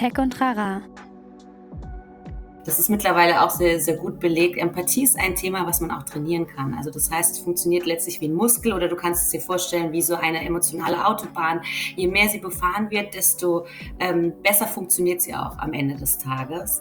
Tech und Trara. Das ist mittlerweile auch sehr, sehr gut belegt. Empathie ist ein Thema, was man auch trainieren kann. Also das heißt, es funktioniert letztlich wie ein Muskel oder du kannst es dir vorstellen wie so eine emotionale Autobahn. Je mehr sie befahren wird, desto besser funktioniert sie auch am Ende des Tages.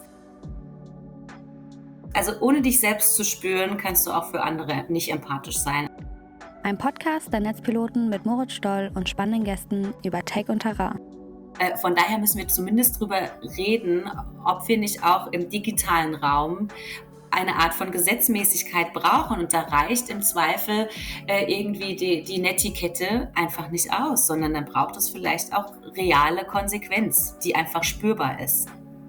Also ohne dich selbst zu spüren, kannst du auch für andere nicht empathisch sein. Ein Podcast der Netzpiloten mit Moritz Stoll und spannenden Gästen über Tech und Trara. Von daher müssen wir zumindest drüber reden, ob wir nicht auch im digitalen Raum eine Art von Gesetzmäßigkeit brauchen. Und da reicht im Zweifel irgendwie die Netiquette einfach nicht aus, sondern dann braucht es vielleicht auch reale Konsequenz, die einfach spürbar ist.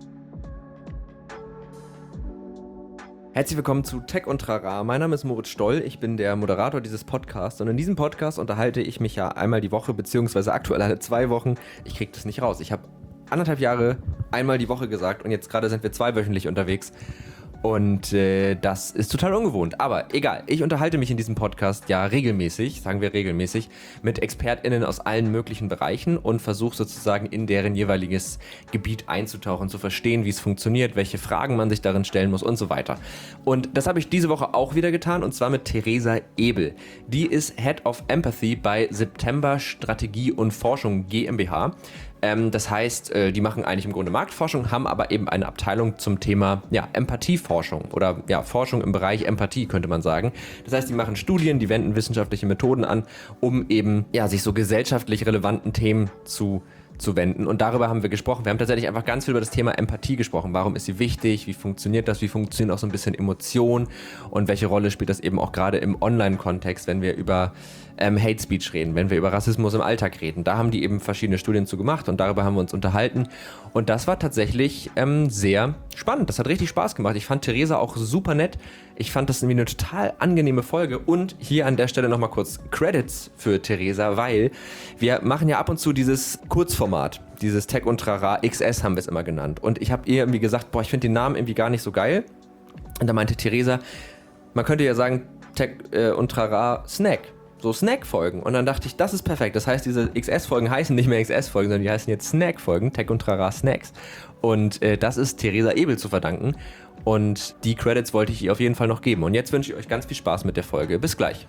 Herzlich willkommen zu Tech und Trara. Mein Name ist Moritz Stoll, ich bin der Moderator dieses Podcasts und in diesem Podcast unterhalte ich mich ja einmal die Woche, beziehungsweise aktuell alle 2 Wochen. Ich kriege das nicht raus. Ich habe 1,5 Jahre einmal die Woche gesagt und jetzt gerade sind wir 2-wöchentlich unterwegs. Und das ist total ungewohnt. Aber egal, ich unterhalte mich in diesem Podcast ja regelmäßig, sagen wir regelmäßig, mit ExpertInnen aus allen möglichen Bereichen und versuche sozusagen in deren jeweiliges Gebiet einzutauchen, zu verstehen, wie es funktioniert, welche Fragen man sich darin stellen muss und so weiter. Und das habe ich diese Woche auch wieder getan und zwar mit Theresa Ebel. Die ist Head of Empathy bei September Strategie und Forschung GmbH. Das heißt, die machen eigentlich im Grunde Marktforschung, haben aber eben eine Abteilung zum Thema Empathieforschung oder Forschung im Bereich Empathie, könnte man sagen. Das heißt, die machen Studien, die wenden wissenschaftliche Methoden an, um eben sich so gesellschaftlich relevanten Themen zu wenden. Und darüber haben wir gesprochen. Wir haben tatsächlich einfach ganz viel über das Thema Empathie gesprochen. Warum ist sie wichtig? Wie funktioniert das? Wie funktionieren auch so ein bisschen Emotionen? Und welche Rolle spielt das eben auch gerade im Online-Kontext, wenn wir über Hate Speech reden, wenn wir über Rassismus im Alltag reden? Da haben die eben verschiedene Studien zu gemacht und darüber haben wir uns unterhalten. Und das war tatsächlich sehr spannend. Das hat richtig Spaß gemacht. Ich fand Theresa auch super nett. Ich fand das irgendwie eine total angenehme Folge. Und hier an der Stelle nochmal kurz Credits für Theresa, weil wir machen ja ab und zu dieses Kurzformat, dieses Tech und Trara XS haben wir es immer genannt. Und ich habe ihr irgendwie gesagt, ich finde den Namen irgendwie gar nicht so geil. Und da meinte Theresa, man könnte ja sagen Tech und Trara Snack. So Snack-Folgen. Und dann dachte ich, das ist perfekt. Das heißt, diese XS-Folgen heißen nicht mehr XS-Folgen, sondern die heißen jetzt Snack-Folgen, Tech und Trara Snacks. Und das ist Theresa Ebel zu verdanken. Und die Credits wollte ich ihr auf jeden Fall noch geben. Und jetzt wünsche ich euch ganz viel Spaß mit der Folge. Bis gleich.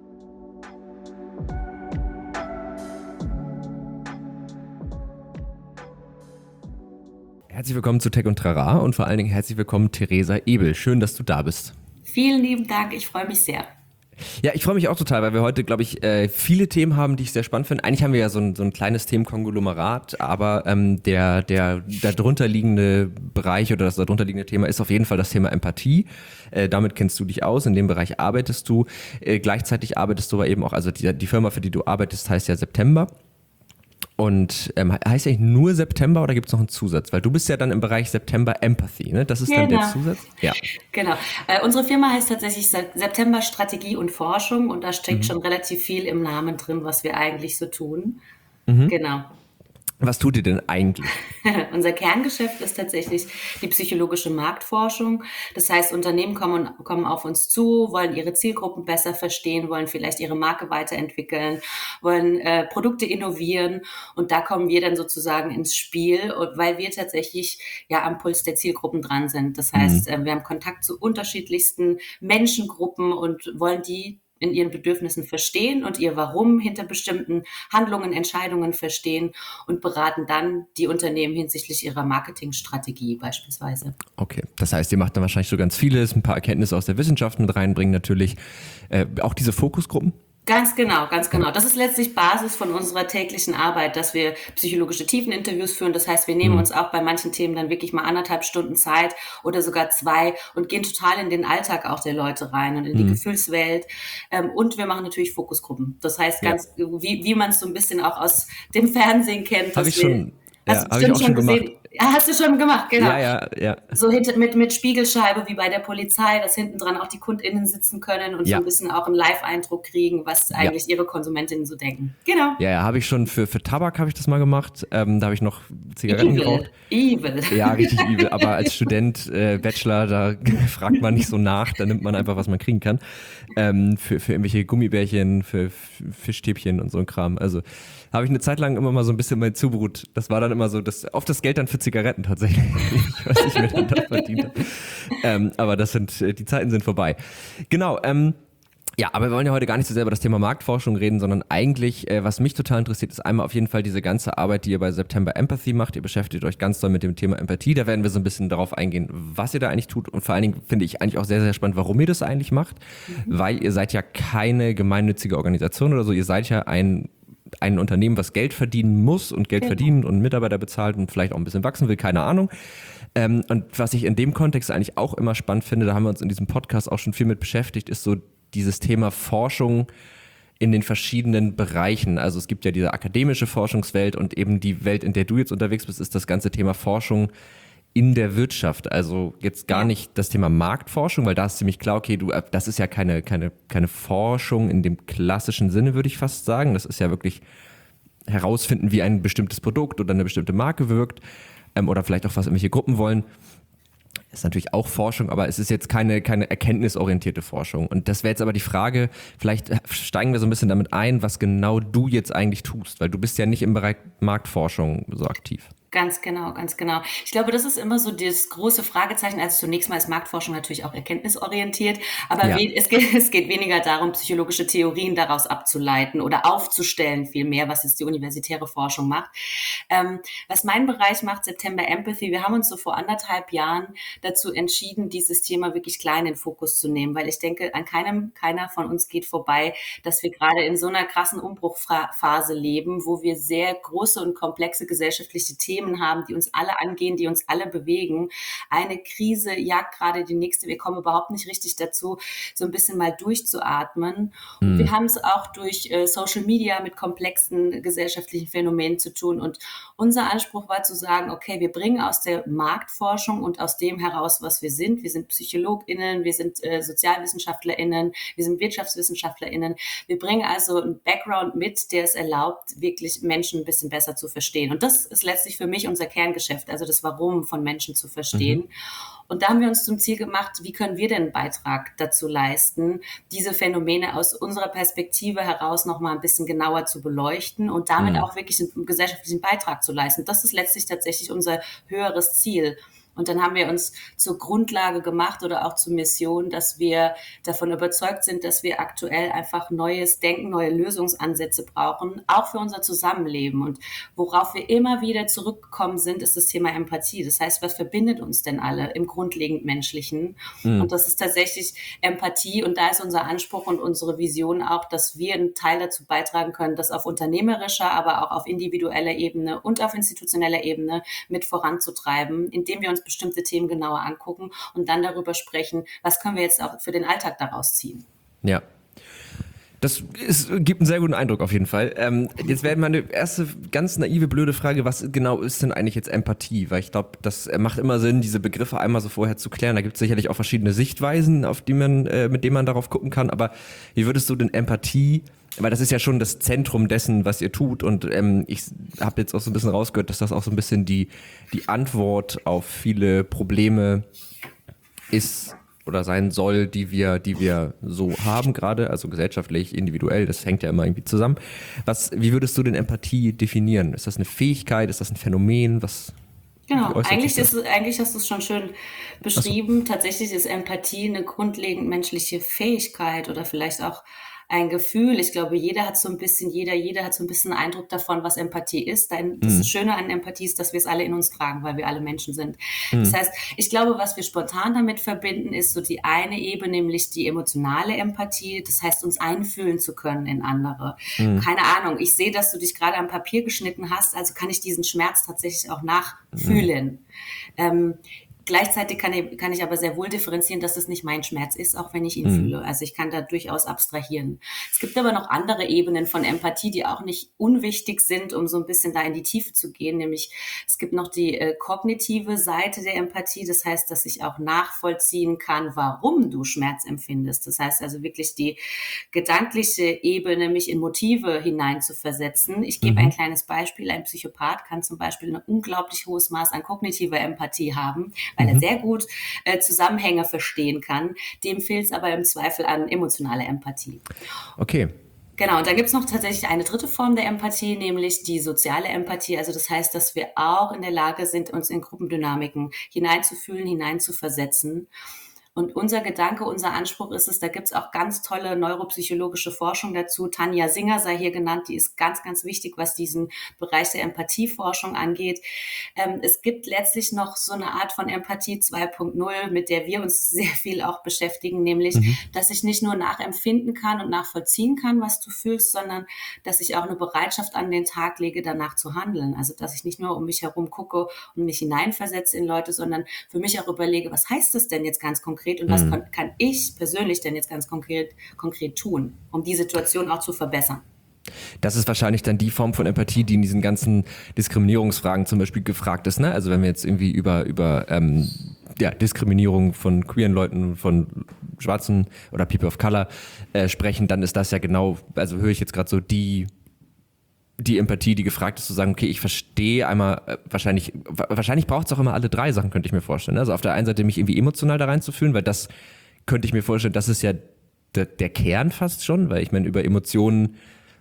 Herzlich willkommen zu Tech und Trara und vor allen Dingen herzlich willkommen Theresa Ebel. Schön, dass du da bist. Vielen lieben Dank, ich freue mich sehr. Ja, ich freue mich auch total, weil wir heute, glaube ich, viele Themen haben, die ich sehr spannend finde. Eigentlich haben wir ja so ein kleines Themenkonglomerat, aber der darunter liegende Bereich oder das darunter liegende Thema ist auf jeden Fall das Thema Empathie. Damit kennst du dich aus, in dem Bereich arbeitest du. Gleichzeitig arbeitest du aber eben auch, also die Firma, für die du arbeitest, heißt ja September. Und heißt eigentlich nur September oder gibt es noch einen Zusatz? Weil du bist ja dann im Bereich September Empathy, ne? Das ist dann der Zusatz? Ja. Genau. Unsere Firma heißt tatsächlich September Strategie und Forschung und da steckt schon relativ viel im Namen drin, was wir eigentlich so tun. Genau. Was tut ihr denn eigentlich? Unser Kerngeschäft ist tatsächlich die psychologische Marktforschung. Das heißt, Unternehmen kommen auf uns zu, wollen ihre Zielgruppen besser verstehen, wollen vielleicht ihre Marke weiterentwickeln, wollen Produkte innovieren. Und da kommen wir dann sozusagen ins Spiel, weil wir tatsächlich am Puls der Zielgruppen dran sind. Das heißt, wir haben Kontakt zu unterschiedlichsten Menschengruppen und wollen die in ihren Bedürfnissen verstehen und ihr Warum hinter bestimmten Handlungen, Entscheidungen verstehen und beraten dann die Unternehmen hinsichtlich ihrer Marketingstrategie beispielsweise. Okay, das heißt, ihr macht dann wahrscheinlich so ganz vieles, ein paar Erkenntnisse aus der Wissenschaft mit reinbringen natürlich. Auch diese Fokusgruppen? Ganz genau. Das ist letztlich Basis von unserer täglichen Arbeit, dass wir psychologische Tiefeninterviews führen. Das heißt, wir nehmen uns auch bei manchen Themen dann wirklich mal 1,5 Stunden Zeit oder sogar 2 und gehen total in den Alltag auch der Leute rein und in die Gefühlswelt. Und wir machen natürlich Fokusgruppen. Das heißt, ganz wie man es so ein bisschen auch aus dem Fernsehen kennt. Habe ich schon. Hast du bestimmt schon gesehen? Ja, hast du schon gemacht, genau. Ja. So mit Spiegelscheibe wie bei der Polizei, dass hinten dran auch die KundInnen sitzen können und so ein bisschen auch einen Live-Eindruck kriegen, was eigentlich ihre KonsumentInnen so denken. Genau. Ja, habe ich schon für Tabak habe ich das mal gemacht. Da habe ich noch Zigaretten geraucht. Evil. Ja, richtig evil. Aber als Student, Bachelor, da fragt man nicht so nach, da nimmt man einfach, was man kriegen kann. Für irgendwelche Gummibärchen, für Fischstäbchen und so ein Kram. Also habe ich eine Zeit lang immer mal so ein bisschen mein Zubrot. Das war dann immer so, oft das Geld dann für Zigaretten tatsächlich, was ich mir dann da verdient habe. Aber die Zeiten sind vorbei. Genau, ja, aber wir wollen ja heute gar nicht so sehr über das Thema Marktforschung reden, sondern eigentlich, was mich total interessiert, ist einmal auf jeden Fall diese ganze Arbeit, die ihr bei September Empathy macht. Ihr beschäftigt euch ganz doll mit dem Thema Empathie. Da werden wir so ein bisschen darauf eingehen, was ihr da eigentlich tut. Und vor allen Dingen finde ich eigentlich auch sehr, sehr spannend, warum ihr das eigentlich macht. Weil ihr seid ja keine gemeinnützige Organisation oder so. Ihr seid ja ein Unternehmen, was Geld verdienen muss und Geld verdient und Mitarbeiter bezahlt und vielleicht auch ein bisschen wachsen will, keine Ahnung. Und was ich in dem Kontext eigentlich auch immer spannend finde, da haben wir uns in diesem Podcast auch schon viel mit beschäftigt, ist so dieses Thema Forschung in den verschiedenen Bereichen. Also es gibt ja diese akademische Forschungswelt und eben die Welt, in der du jetzt unterwegs bist, ist das ganze Thema Forschung in der Wirtschaft. Also jetzt gar nicht das Thema Marktforschung, weil da ist ziemlich klar, okay, das ist ja keine Forschung in dem klassischen Sinne, würde ich fast sagen. Das ist ja wirklich herausfinden, wie ein bestimmtes Produkt oder eine bestimmte Marke wirkt oder vielleicht auch was irgendwelche Gruppen wollen. Ist natürlich auch Forschung, aber es ist jetzt keine erkenntnisorientierte Forschung. Und das wäre jetzt aber die Frage, vielleicht steigen wir so ein bisschen damit ein, was genau du jetzt eigentlich tust, weil du bist ja nicht im Bereich Marktforschung so aktiv. Ganz genau, ganz genau. Ich glaube, das ist immer so das große Fragezeichen. Also zunächst mal ist Marktforschung natürlich auch erkenntnisorientiert, aber es geht weniger darum, psychologische Theorien daraus abzuleiten oder aufzustellen vielmehr, was jetzt die universitäre Forschung macht. Was mein Bereich macht, September Empathy, wir haben uns so vor 1,5 Jahren dazu entschieden, dieses Thema wirklich klein in den Fokus zu nehmen, weil ich denke, an keiner von uns geht vorbei, dass wir gerade in so einer krassen Umbruchphase leben, wo wir sehr große und komplexe gesellschaftliche Themen haben, die uns alle angehen, die uns alle bewegen. Eine Krise jagt gerade die nächste. Wir kommen überhaupt nicht richtig dazu, so ein bisschen mal durchzuatmen. Und wir haben es auch durch Social Media mit komplexen gesellschaftlichen Phänomenen zu tun. Und unser Anspruch war zu sagen, okay, wir bringen aus der Marktforschung und aus dem heraus, was wir sind. Wir sind PsychologInnen, wir sind SozialwissenschaftlerInnen, wir sind WirtschaftswissenschaftlerInnen. Wir bringen also einen Background mit, der es erlaubt, wirklich Menschen ein bisschen besser zu verstehen. Und das ist letztlich für mich unser Kerngeschäft, also das Warum von Menschen zu verstehen. Und da haben wir uns zum Ziel gemacht, wie können wir denn einen Beitrag dazu leisten, diese Phänomene aus unserer Perspektive heraus noch mal ein bisschen genauer zu beleuchten und damit auch wirklich einen gesellschaftlichen Beitrag zu leisten. Das ist letztlich tatsächlich unser höheres Ziel. Und dann haben wir uns zur Grundlage gemacht oder auch zur Mission, dass wir davon überzeugt sind, dass wir aktuell einfach neues Denken, neue Lösungsansätze brauchen, auch für unser Zusammenleben. Und worauf wir immer wieder zurückgekommen sind, ist das Thema Empathie. Das heißt, was verbindet uns denn alle im grundlegend Menschlichen? Und das ist tatsächlich Empathie. Und da ist unser Anspruch und unsere Vision auch, dass wir einen Teil dazu beitragen können, das auf unternehmerischer, aber auch auf individueller Ebene und auf institutioneller Ebene mit voranzutreiben, indem wir uns bestimmte Themen genauer angucken und dann darüber sprechen, was können wir jetzt auch für den Alltag daraus ziehen. Ja. Gibt einen sehr guten Eindruck auf jeden Fall. Jetzt wäre meine erste ganz naive, blöde Frage, was genau ist denn eigentlich jetzt Empathie? Weil ich glaube, das macht immer Sinn, diese Begriffe einmal so vorher zu klären. Da gibt es sicherlich auch verschiedene Sichtweisen, mit denen man darauf gucken kann. Aber wie würdest du denn Empathie, weil das ist ja schon das Zentrum dessen, was ihr tut. Und ich habe jetzt auch so ein bisschen rausgehört, dass das auch so ein bisschen die Antwort auf viele Probleme ist oder sein soll, die wir so haben gerade, also gesellschaftlich, individuell, das hängt ja immer irgendwie zusammen. Wie würdest du denn Empathie definieren? Ist das eine Fähigkeit? Ist das ein Phänomen? Genau, eigentlich hast du es schon schön beschrieben. Tatsächlich ist Empathie eine grundlegend menschliche Fähigkeit oder vielleicht auch ein Gefühl. Ich glaube, jeder hat so ein bisschen einen Eindruck davon, was Empathie ist. Das Schöne an Empathie ist, dass wir es alle in uns tragen, weil wir alle Menschen sind. Das heißt, ich glaube, was wir spontan damit verbinden, ist so die eine Ebene, nämlich die emotionale Empathie. Das heißt, uns einfühlen zu können in andere. Keine Ahnung, ich sehe, dass du dich gerade am Papier geschnitten hast, also kann ich diesen Schmerz tatsächlich auch nachfühlen. Gleichzeitig kann ich aber sehr wohl differenzieren, dass es nicht mein Schmerz ist, auch wenn ich ihn fühle. Also ich kann da durchaus abstrahieren. Es gibt aber noch andere Ebenen von Empathie, die auch nicht unwichtig sind, um so ein bisschen da in die Tiefe zu gehen. Nämlich es gibt noch die kognitive Seite der Empathie. Das heißt, dass ich auch nachvollziehen kann, warum du Schmerz empfindest. Das heißt also wirklich die gedankliche Ebene, mich in Motive hineinzuversetzen. Ich gebe ein kleines Beispiel. Ein Psychopath kann zum Beispiel ein unglaublich hohes Maß an kognitiver Empathie haben, weil er sehr gut Zusammenhänge verstehen kann. Dem fehlt es aber im Zweifel an emotionaler Empathie. Okay. Genau, und dann gibt's noch tatsächlich eine dritte Form der Empathie, nämlich die soziale Empathie. Also das heißt, dass wir auch in der Lage sind, uns in Gruppendynamiken hineinzufühlen, hineinzuversetzen. Und unser Gedanke, unser Anspruch ist es, da gibt's auch ganz tolle neuropsychologische Forschung dazu. Tanja Singer sei hier genannt, die ist ganz, ganz wichtig, was diesen Bereich der Empathieforschung angeht. Es gibt letztlich noch so eine Art von Empathie 2.0, mit der wir uns sehr viel auch beschäftigen, nämlich, dass ich nicht nur nachempfinden kann und nachvollziehen kann, was du fühlst, sondern dass ich auch eine Bereitschaft an den Tag lege, danach zu handeln. Also, dass ich nicht nur um mich herum gucke und mich hineinversetze in Leute, sondern für mich auch überlege, was heißt das denn jetzt ganz konkret und was kann ich persönlich denn jetzt ganz konkret tun, um die Situation auch zu verbessern. Das ist wahrscheinlich dann die Form von Empathie, die in diesen ganzen Diskriminierungsfragen zum Beispiel gefragt ist. Ne? Also wenn wir jetzt irgendwie über Diskriminierung von queeren Leuten, von Schwarzen oder People of Color sprechen, dann ist das ja genau, also höre ich jetzt gerade so die Empathie, die gefragt ist, zu sagen, okay, ich verstehe einmal, wahrscheinlich braucht es auch immer alle drei Sachen, könnte ich mir vorstellen. Also auf der einen Seite mich irgendwie emotional da reinzufühlen, weil das könnte ich mir vorstellen, das ist ja der Kern fast schon, weil ich meine, über Emotionen,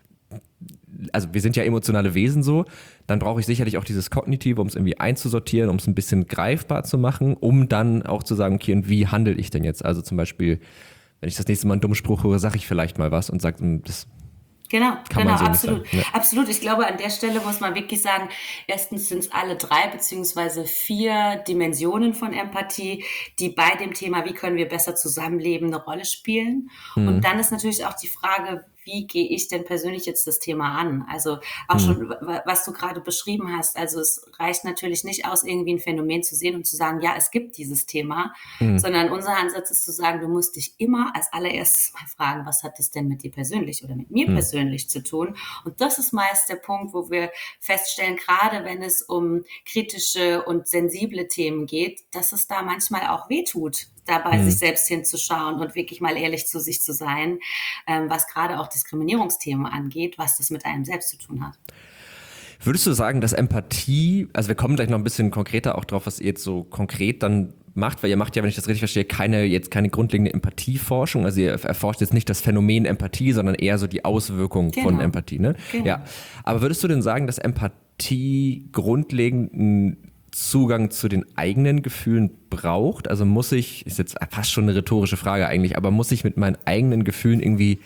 also wir sind ja emotionale Wesen so, dann brauche ich sicherlich auch dieses Kognitive, um es irgendwie einzusortieren, um es ein bisschen greifbar zu machen, um dann auch zu sagen, okay, und wie handle ich denn jetzt? Also zum Beispiel, wenn ich das nächste Mal einen dummen Spruch höre, sage ich vielleicht mal was und sage, das Genau, kann man so absolut. nicht sagen. Ja. Absolut. Ich glaube, an der Stelle muss man wirklich sagen, erstens sind es alle 3 beziehungsweise 4 Dimensionen von Empathie, die bei dem Thema, wie können wir besser zusammenleben, eine Rolle spielen. Und dann ist natürlich auch die Frage, wie gehe ich denn persönlich jetzt das Thema an? Also auch schon, was du gerade beschrieben hast. Also es reicht natürlich nicht aus, irgendwie ein Phänomen zu sehen und zu sagen, ja, es gibt dieses Thema, sondern unser Ansatz ist zu sagen, du musst dich immer als allererstes mal fragen, was hat das denn mit dir persönlich oder mit mir persönlich zu tun? Und das ist meist der Punkt, wo wir feststellen, gerade wenn es um kritische und sensible Themen geht, dass es da manchmal auch wehtut, dabei sich selbst hinzuschauen und wirklich mal ehrlich zu sich zu sein, was gerade auch Diskriminierungsthemen angeht, was das mit einem selbst zu tun hat. Würdest du sagen, dass Empathie, also wir kommen gleich noch ein bisschen konkreter auch drauf, was ihr jetzt so konkret dann macht, weil ihr macht ja, wenn ich das richtig verstehe, keine grundlegende Empathieforschung, also ihr erforscht jetzt nicht das Phänomen Empathie, sondern eher so die Auswirkungen von Empathie, ne? Genau. Ja. Aber würdest du denn sagen, dass Empathie grundlegenden Zugang zu den eigenen Gefühlen braucht? Also ist jetzt fast schon eine rhetorische Frage eigentlich, aber muss ich mit meinen eigenen Gefühlen irgendwie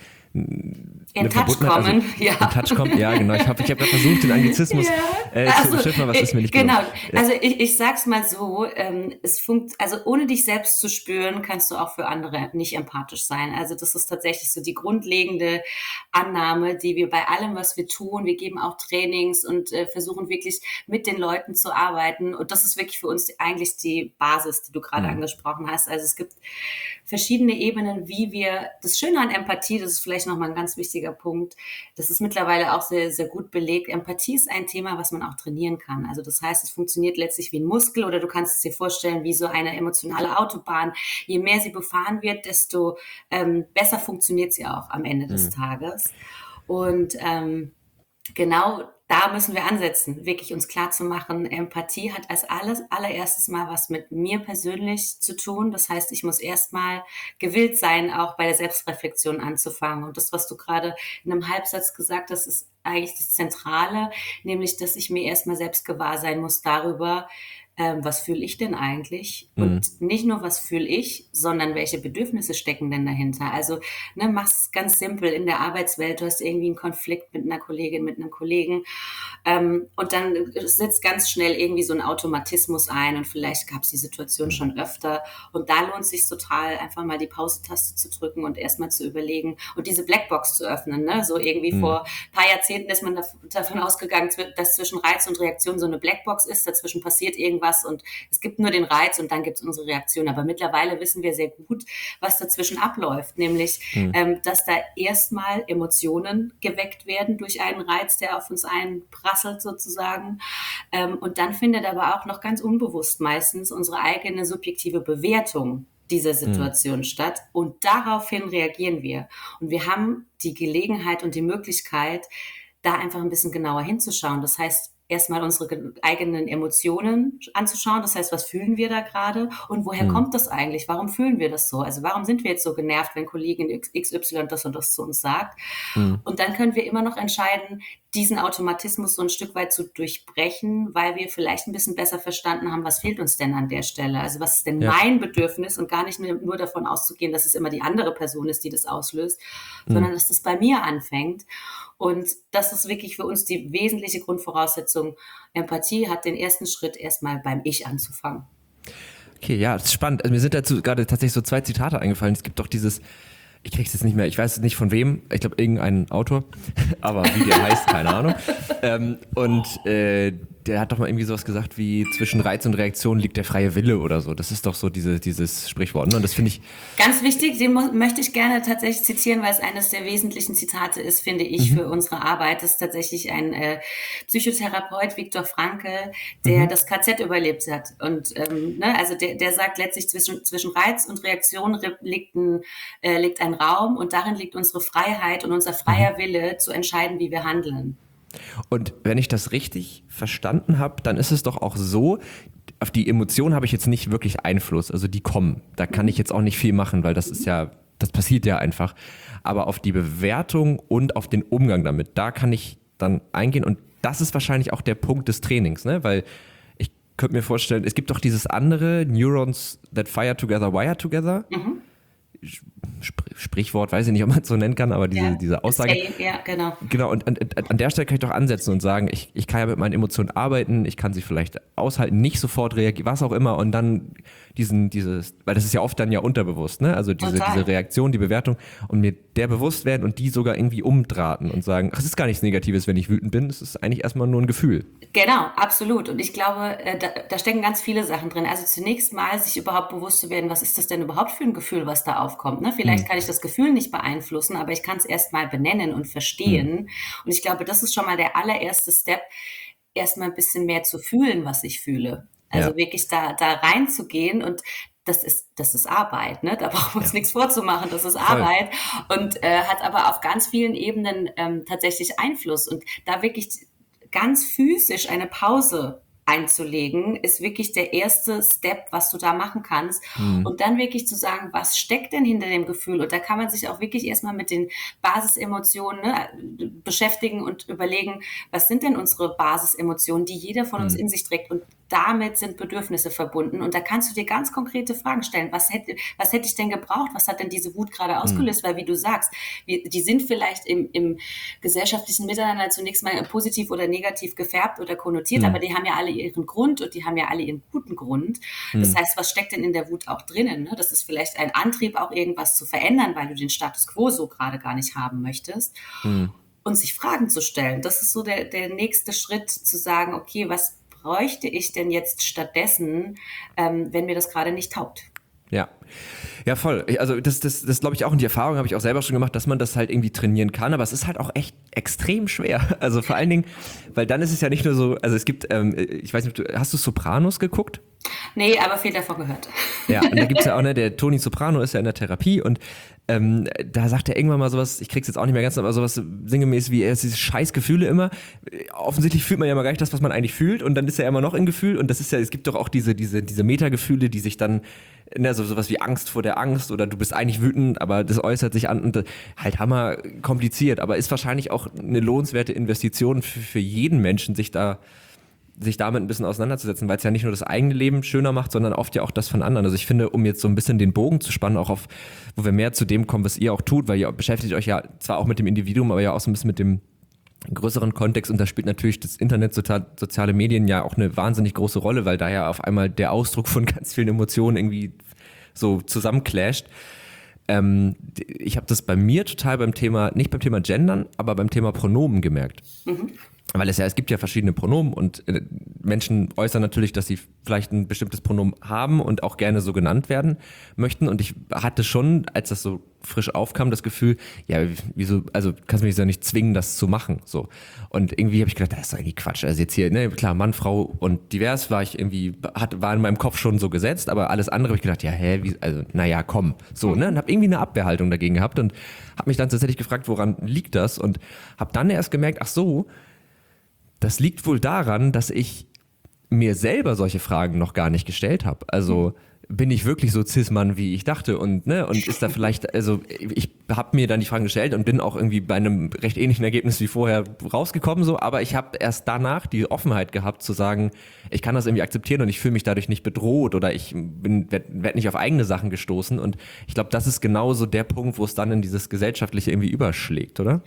in Touch kommen, also, ja. In Touch kommen, ja, genau. Ich hab gerade versucht, den Anglizismus zu beschiffen, aber es ist mir nicht gelungen. Genau. Also ich sag's mal so, also ohne dich selbst zu spüren, kannst du auch für andere nicht empathisch sein. Also das ist tatsächlich so die grundlegende Annahme, die wir bei allem, was wir tun, wir geben auch Trainings und versuchen wirklich mit den Leuten zu arbeiten. Und das ist wirklich für uns eigentlich die Basis, die du gerade angesprochen hast. Also es gibt verschiedene Ebenen, wie wir, das Schöne an Empathie, das ist vielleicht nochmal ein ganz wichtiger Punkt, das ist mittlerweile auch sehr, sehr gut belegt. Empathie ist ein Thema, was man auch trainieren kann. Also das heißt, es funktioniert letztlich wie ein Muskel oder du kannst es dir vorstellen wie so eine emotionale Autobahn. Je mehr sie befahren wird, desto besser funktioniert sie auch am Ende des Tages. Und genau da müssen wir ansetzen, wirklich uns klar zu machen, Empathie hat als allererstes mal was mit mir persönlich zu tun. Das heißt, ich muss erstmal gewillt sein, auch bei der Selbstreflexion anzufangen. Und das, was du gerade in einem Halbsatz gesagt hast, ist eigentlich das Zentrale, nämlich, dass ich mir erstmal selbst gewahr sein muss darüber, was fühle ich denn eigentlich? Und nicht nur, was fühle ich, sondern welche Bedürfnisse stecken denn dahinter? Also mach's ganz simpel in der Arbeitswelt. Du hast irgendwie einen Konflikt mit einer Kollegin, mit einem Kollegen und dann setzt ganz schnell irgendwie so ein Automatismus ein und vielleicht gab es die Situation schon öfter und da lohnt es sich total, einfach mal die Pause-Taste zu drücken und erstmal zu überlegen und diese Blackbox zu öffnen. Ne? So irgendwie vor ein paar Jahrzehnten ist man davon ausgegangen, dass zwischen Reiz und Reaktion so eine Blackbox ist, dazwischen passiert irgendwas und es gibt nur den Reiz und dann gibt es unsere Reaktion. Aber mittlerweile wissen wir sehr gut, was dazwischen abläuft, nämlich, dass da erstmal Emotionen geweckt werden durch einen Reiz, der auf uns einprasselt sozusagen. Und dann findet aber auch noch ganz unbewusst meistens unsere eigene subjektive Bewertung dieser Situation statt und daraufhin reagieren wir. Und wir haben die Gelegenheit und die Möglichkeit, da einfach ein bisschen genauer hinzuschauen. Das heißt, erstmal unsere eigenen Emotionen anzuschauen. Das heißt, was fühlen wir da gerade und woher kommt das eigentlich? Warum fühlen wir das so? Also warum sind wir jetzt so genervt, wenn Kollegin XY das und das zu uns sagt? Und dann können wir immer noch entscheiden, diesen Automatismus so ein Stück weit zu durchbrechen, weil wir vielleicht ein bisschen besser verstanden haben, was fehlt uns denn an der Stelle? Also was ist denn mein Bedürfnis und gar nicht nur davon auszugehen, dass es immer die andere Person ist, die das auslöst, sondern dass das bei mir anfängt. Und das ist wirklich für uns die wesentliche Grundvoraussetzung. Empathie hat den ersten Schritt, erstmal beim Ich anzufangen. Okay, ja, das ist spannend. Also mir sind dazu gerade tatsächlich so 2 Zitate eingefallen. Es gibt doch dieses, ich krieg's jetzt nicht mehr, ich weiß nicht von wem, ich glaube irgendein Autor, aber wie der heißt, keine Ahnung. Der hat doch mal irgendwie sowas gesagt wie, zwischen Reiz und Reaktion liegt der freie Wille oder so. Das ist doch so dieses Sprichwort, ne? Und das finde ich... Ganz wichtig, den möchte ich gerne tatsächlich zitieren, weil es eines der wesentlichen Zitate ist, finde ich, für unsere Arbeit. Das ist tatsächlich ein Psychotherapeut, Viktor Frankl, der das KZ überlebt hat. Und also der sagt letztlich, zwischen Reiz und Reaktion liegt ein Raum und darin liegt unsere Freiheit und unser freier Wille zu entscheiden, wie wir handeln. Und wenn ich das richtig verstanden habe, dann ist es doch auch so, auf die Emotionen habe ich jetzt nicht wirklich Einfluss, also die kommen. Da kann ich jetzt auch nicht viel machen, weil das passiert ja einfach. Aber auf die Bewertung und auf den Umgang damit, da kann ich dann eingehen und das ist wahrscheinlich auch der Punkt des Trainings, ne? Weil ich könnte mir vorstellen, es gibt doch dieses andere, Neurons that fire together, wire together. Sprichwort, weiß ich nicht, ob man es so nennen kann, aber diese Aussage. Ja, genau. Genau, und an der Stelle kann ich doch ansetzen und sagen, ich kann ja mit meinen Emotionen arbeiten, ich kann sie vielleicht aushalten, nicht sofort reagieren, was auch immer, und dann weil das ist ja oft dann ja unterbewusst, ne? Also diese Reaktion, die Bewertung und mir der bewusst werden und die sogar irgendwie umdrahten und sagen, ach, es ist gar nichts Negatives, wenn ich wütend bin, es ist eigentlich erstmal nur ein Gefühl. Genau, absolut. Und ich glaube, da stecken ganz viele Sachen drin. Also zunächst mal sich überhaupt bewusst zu werden, was ist das denn überhaupt für ein Gefühl, was da aufkommt, ne? Vielleicht kann ich das Gefühl nicht beeinflussen, aber ich kann es erstmal benennen und verstehen. Und ich glaube, das ist schon mal der allererste Step, erstmal ein bisschen mehr zu fühlen, was ich fühle. Also wirklich da reinzugehen und das ist Arbeit, ne? Da brauchen wir uns nichts vorzumachen, das ist Arbeit und hat aber auf ganz vielen Ebenen tatsächlich Einfluss. Und da wirklich ganz physisch eine Pause einzulegen, ist wirklich der erste Step, was du da machen kannst. Und dann wirklich zu sagen, was steckt denn hinter dem Gefühl? Und da kann man sich auch wirklich erstmal mit den Basisemotionen beschäftigen und überlegen, was sind denn unsere Basisemotionen, die jeder von uns in sich trägt. Und damit sind Bedürfnisse verbunden. Und da kannst du dir ganz konkrete Fragen stellen. Was hätte ich denn gebraucht? Was hat denn diese Wut gerade ausgelöst? Weil, wie du sagst, die sind vielleicht im gesellschaftlichen Miteinander zunächst mal positiv oder negativ gefärbt oder konnotiert, aber die haben ja alle ihren Grund und die haben ja alle ihren guten Grund. Das heißt, was steckt denn in der Wut auch drinnen? Ne? Das ist vielleicht ein Antrieb, auch irgendwas zu verändern, weil du den Status quo so gerade gar nicht haben möchtest. Und sich Fragen zu stellen. Das ist so der nächste Schritt, zu sagen, okay, was bräuchte ich denn jetzt stattdessen, wenn mir das gerade nicht taugt? Ja, voll. Also das glaube ich auch, und die Erfahrung habe ich auch selber schon gemacht, dass man das halt irgendwie trainieren kann, aber es ist halt auch echt extrem schwer. Also vor allen Dingen, weil dann ist es ja nicht nur so, also es gibt, ich weiß nicht, hast du Sopranos geguckt? Nee, aber viel davon gehört. Ja, und da gibt's ja auch, ne, der Tony Soprano ist ja in der Therapie und da sagt er irgendwann mal sowas, ich krieg's jetzt auch nicht mehr ganz, aber sowas sinngemäß wie, diese scheiß Gefühle immer. Offensichtlich fühlt man ja immer gar nicht das, was man eigentlich fühlt, und dann ist er immer noch im Gefühl, und das ist ja, es gibt doch auch diese Metagefühle, die sich dann, ne, sowas wie Angst vor der Angst, oder du bist eigentlich wütend, aber das äußert sich an, und halt hammer kompliziert, aber ist wahrscheinlich auch eine lohnenswerte Investition für jeden Menschen, sich damit ein bisschen auseinanderzusetzen, weil es ja nicht nur das eigene Leben schöner macht, sondern oft ja auch das von anderen. Also ich finde, um jetzt so ein bisschen den Bogen zu spannen, auch wo wir mehr zu dem kommen, was ihr auch tut, weil ihr beschäftigt euch ja zwar auch mit dem Individuum, aber ja auch so ein bisschen mit dem größeren Kontext, und da spielt natürlich das Internet, soziale Medien ja auch eine wahnsinnig große Rolle, weil da ja auf einmal der Ausdruck von ganz vielen Emotionen irgendwie so zusammenclasht. Ich habe das bei mir total nicht beim Thema Gendern, aber beim Thema Pronomen gemerkt. Weil es gibt ja verschiedene Pronomen, und Menschen äußern natürlich, dass sie vielleicht ein bestimmtes Pronomen haben und auch gerne so genannt werden möchten. Und ich hatte schon, als das so frisch aufkam, das Gefühl, ja, wieso, also kannst du mich ja nicht zwingen, das zu machen. So. Und irgendwie habe ich gedacht, das ist doch irgendwie Quatsch. Also jetzt hier, ne, klar, Mann, Frau und divers war in meinem Kopf schon so gesetzt, aber alles andere habe ich gedacht, ja, naja, komm. So, ne? Und habe irgendwie eine Abwehrhaltung dagegen gehabt und habe mich dann tatsächlich gefragt, woran liegt das? Und habe dann erst gemerkt, ach so, Das liegt wohl daran, dass ich mir selber solche Fragen noch gar nicht gestellt habe. Also bin ich wirklich so Cis-Mann, wie ich dachte und ist da vielleicht, also ich habe mir dann die Fragen gestellt und bin auch irgendwie bei einem recht ähnlichen Ergebnis wie vorher rausgekommen, so, aber ich habe erst danach die Offenheit gehabt zu sagen, ich kann das irgendwie akzeptieren und ich fühle mich dadurch nicht bedroht oder ich werd nicht auf eigene Sachen gestoßen und ich glaube, das ist genauso der Punkt, wo es dann in dieses Gesellschaftliche irgendwie überschlägt, oder?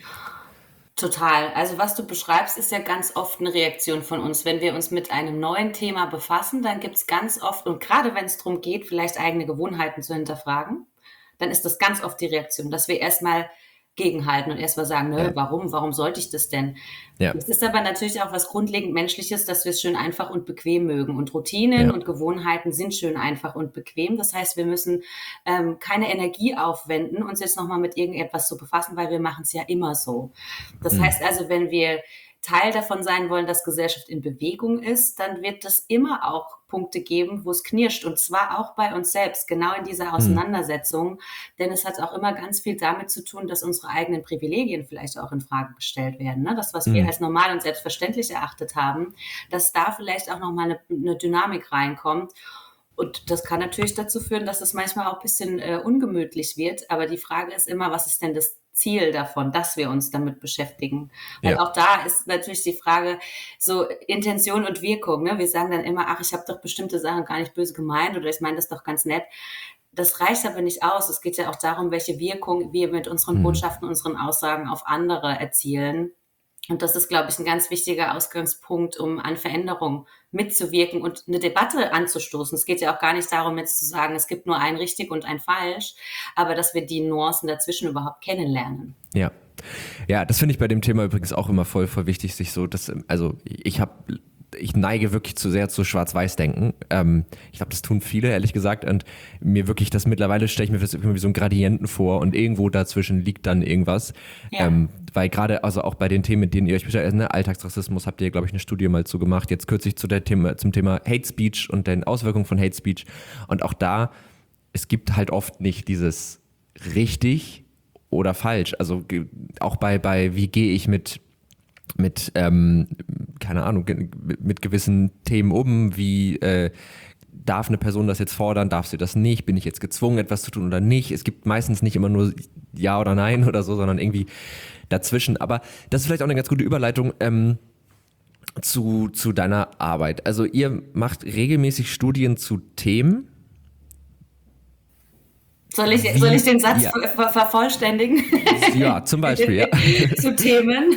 Total. Also was du beschreibst, ist ja ganz oft eine Reaktion von uns. Wenn wir uns mit einem neuen Thema befassen, dann gibt es ganz oft, und gerade wenn es darum geht, vielleicht eigene Gewohnheiten zu hinterfragen, dann ist das ganz oft die Reaktion, dass wir erstmal gegenhalten und erstmal sagen, nö, warum sollte ich das denn? Ja. Es ist aber natürlich auch was grundlegend Menschliches, dass wir es schön einfach und bequem mögen. Und Routinen und Gewohnheiten sind schön einfach und bequem. Das heißt, wir müssen keine Energie aufwenden, uns jetzt nochmal mit irgendetwas zu befassen, weil wir machen es ja immer so. Das heißt also, wenn wir Teil davon sein wollen, dass Gesellschaft in Bewegung ist, dann wird es immer auch Punkte geben, wo es knirscht. Und zwar auch bei uns selbst, genau in dieser Auseinandersetzung. Denn es hat auch immer ganz viel damit zu tun, dass unsere eigenen Privilegien vielleicht auch in Frage gestellt werden. Ne? Das, was wir als normal und selbstverständlich erachtet haben, dass da vielleicht auch nochmal eine Dynamik reinkommt. Und das kann natürlich dazu führen, dass es manchmal auch ein bisschen ungemütlich wird. Aber die Frage ist immer, was ist denn das Ziel davon, dass wir uns damit beschäftigen? Weil auch da ist natürlich die Frage, so Intention und Wirkung. Ne? Wir sagen dann immer, ach, ich habe doch bestimmte Sachen gar nicht böse gemeint oder ich meine das doch ganz nett. Das reicht aber nicht aus. Es geht ja auch darum, welche Wirkung wir mit unseren Botschaften, unseren Aussagen auf andere erzielen. Und das ist, glaube ich, ein ganz wichtiger Ausgangspunkt, um an Veränderung mitzuwirken und eine Debatte anzustoßen. Es geht ja auch gar nicht darum, jetzt zu sagen, es gibt nur ein richtig und ein falsch, aber dass wir die Nuancen dazwischen überhaupt kennenlernen. Ja. Ja, das finde ich bei dem Thema übrigens auch immer voll voll wichtig, sich so, also ich neige wirklich zu sehr zu Schwarz-Weiß-Denken. Ich glaube, das tun viele, ehrlich gesagt. Und mir wirklich das mittlerweile stelle ich mir das immer wie so einen Gradienten vor und irgendwo dazwischen liegt dann irgendwas. Ja. Weil gerade, also auch bei den Themen, mit denen ihr euch beschäftigt, ne, Alltagsrassismus, habt ihr, glaube ich, eine Studie mal zu gemacht. Jetzt kürzlich zum Thema Hate Speech und den Auswirkungen von Hate Speech. Und auch da, es gibt halt oft nicht dieses richtig oder falsch. Also auch bei wie gehe ich mit keine Ahnung, mit gewissen Themen um, wie darf eine Person das jetzt fordern, darf sie das nicht, bin ich jetzt gezwungen, etwas zu tun oder nicht. Es gibt meistens nicht immer nur Ja oder Nein oder so, sondern irgendwie dazwischen. Aber das ist vielleicht auch eine ganz gute Überleitung zu deiner Arbeit. Also ihr macht regelmäßig Studien zu Themen. Soll ich den Satz vervollständigen? Ja, zum Beispiel, ja. Zu Themen.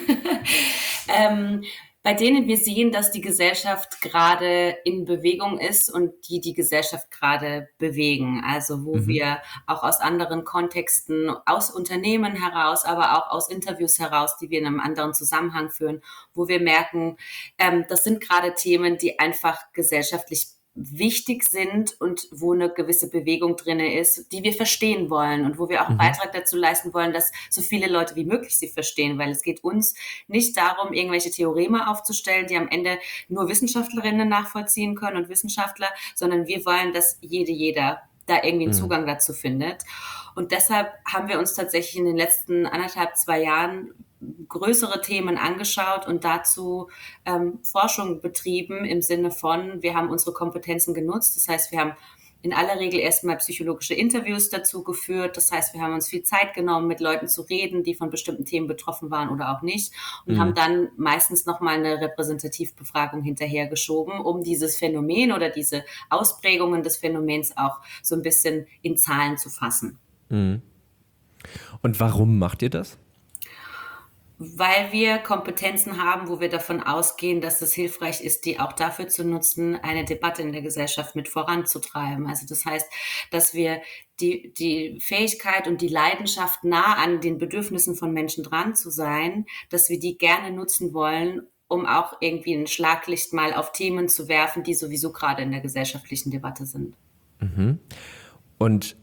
Bei denen wir sehen, dass die Gesellschaft gerade in Bewegung ist und die Gesellschaft gerade bewegen. Also wo wir auch aus anderen Kontexten, aus Unternehmen heraus, aber auch aus Interviews heraus, die wir in einem anderen Zusammenhang führen, wo wir merken, das sind gerade Themen, die einfach gesellschaftlich wichtig sind und wo eine gewisse Bewegung drinne ist, die wir verstehen wollen und wo wir auch einen Beitrag dazu leisten wollen, dass so viele Leute wie möglich sie verstehen, weil es geht uns nicht darum, irgendwelche Theoreme aufzustellen, die am Ende nur Wissenschaftlerinnen nachvollziehen können und Wissenschaftler, sondern wir wollen, dass jeder da irgendwie einen Zugang dazu findet. Und deshalb haben wir uns tatsächlich in den letzten 2 Jahren größere Themen angeschaut und dazu Forschung betrieben im Sinne von, wir haben unsere Kompetenzen genutzt. Das heißt, wir haben in aller Regel erstmal psychologische Interviews dazu geführt. Das heißt, wir haben uns viel Zeit genommen, mit Leuten zu reden, die von bestimmten Themen betroffen waren oder auch nicht und haben dann meistens nochmal eine Repräsentativbefragung hinterhergeschoben, um dieses Phänomen oder diese Ausprägungen des Phänomens auch so ein bisschen in Zahlen zu fassen. Und warum macht ihr das? Weil wir Kompetenzen haben, wo wir davon ausgehen, dass es hilfreich ist, die auch dafür zu nutzen, eine Debatte in der Gesellschaft mit voranzutreiben. Also das heißt, dass wir die Fähigkeit und die Leidenschaft, nah an den Bedürfnissen von Menschen dran zu sein, dass wir die gerne nutzen wollen, um auch irgendwie ein Schlaglicht mal auf Themen zu werfen, die sowieso gerade in der gesellschaftlichen Debatte sind. Und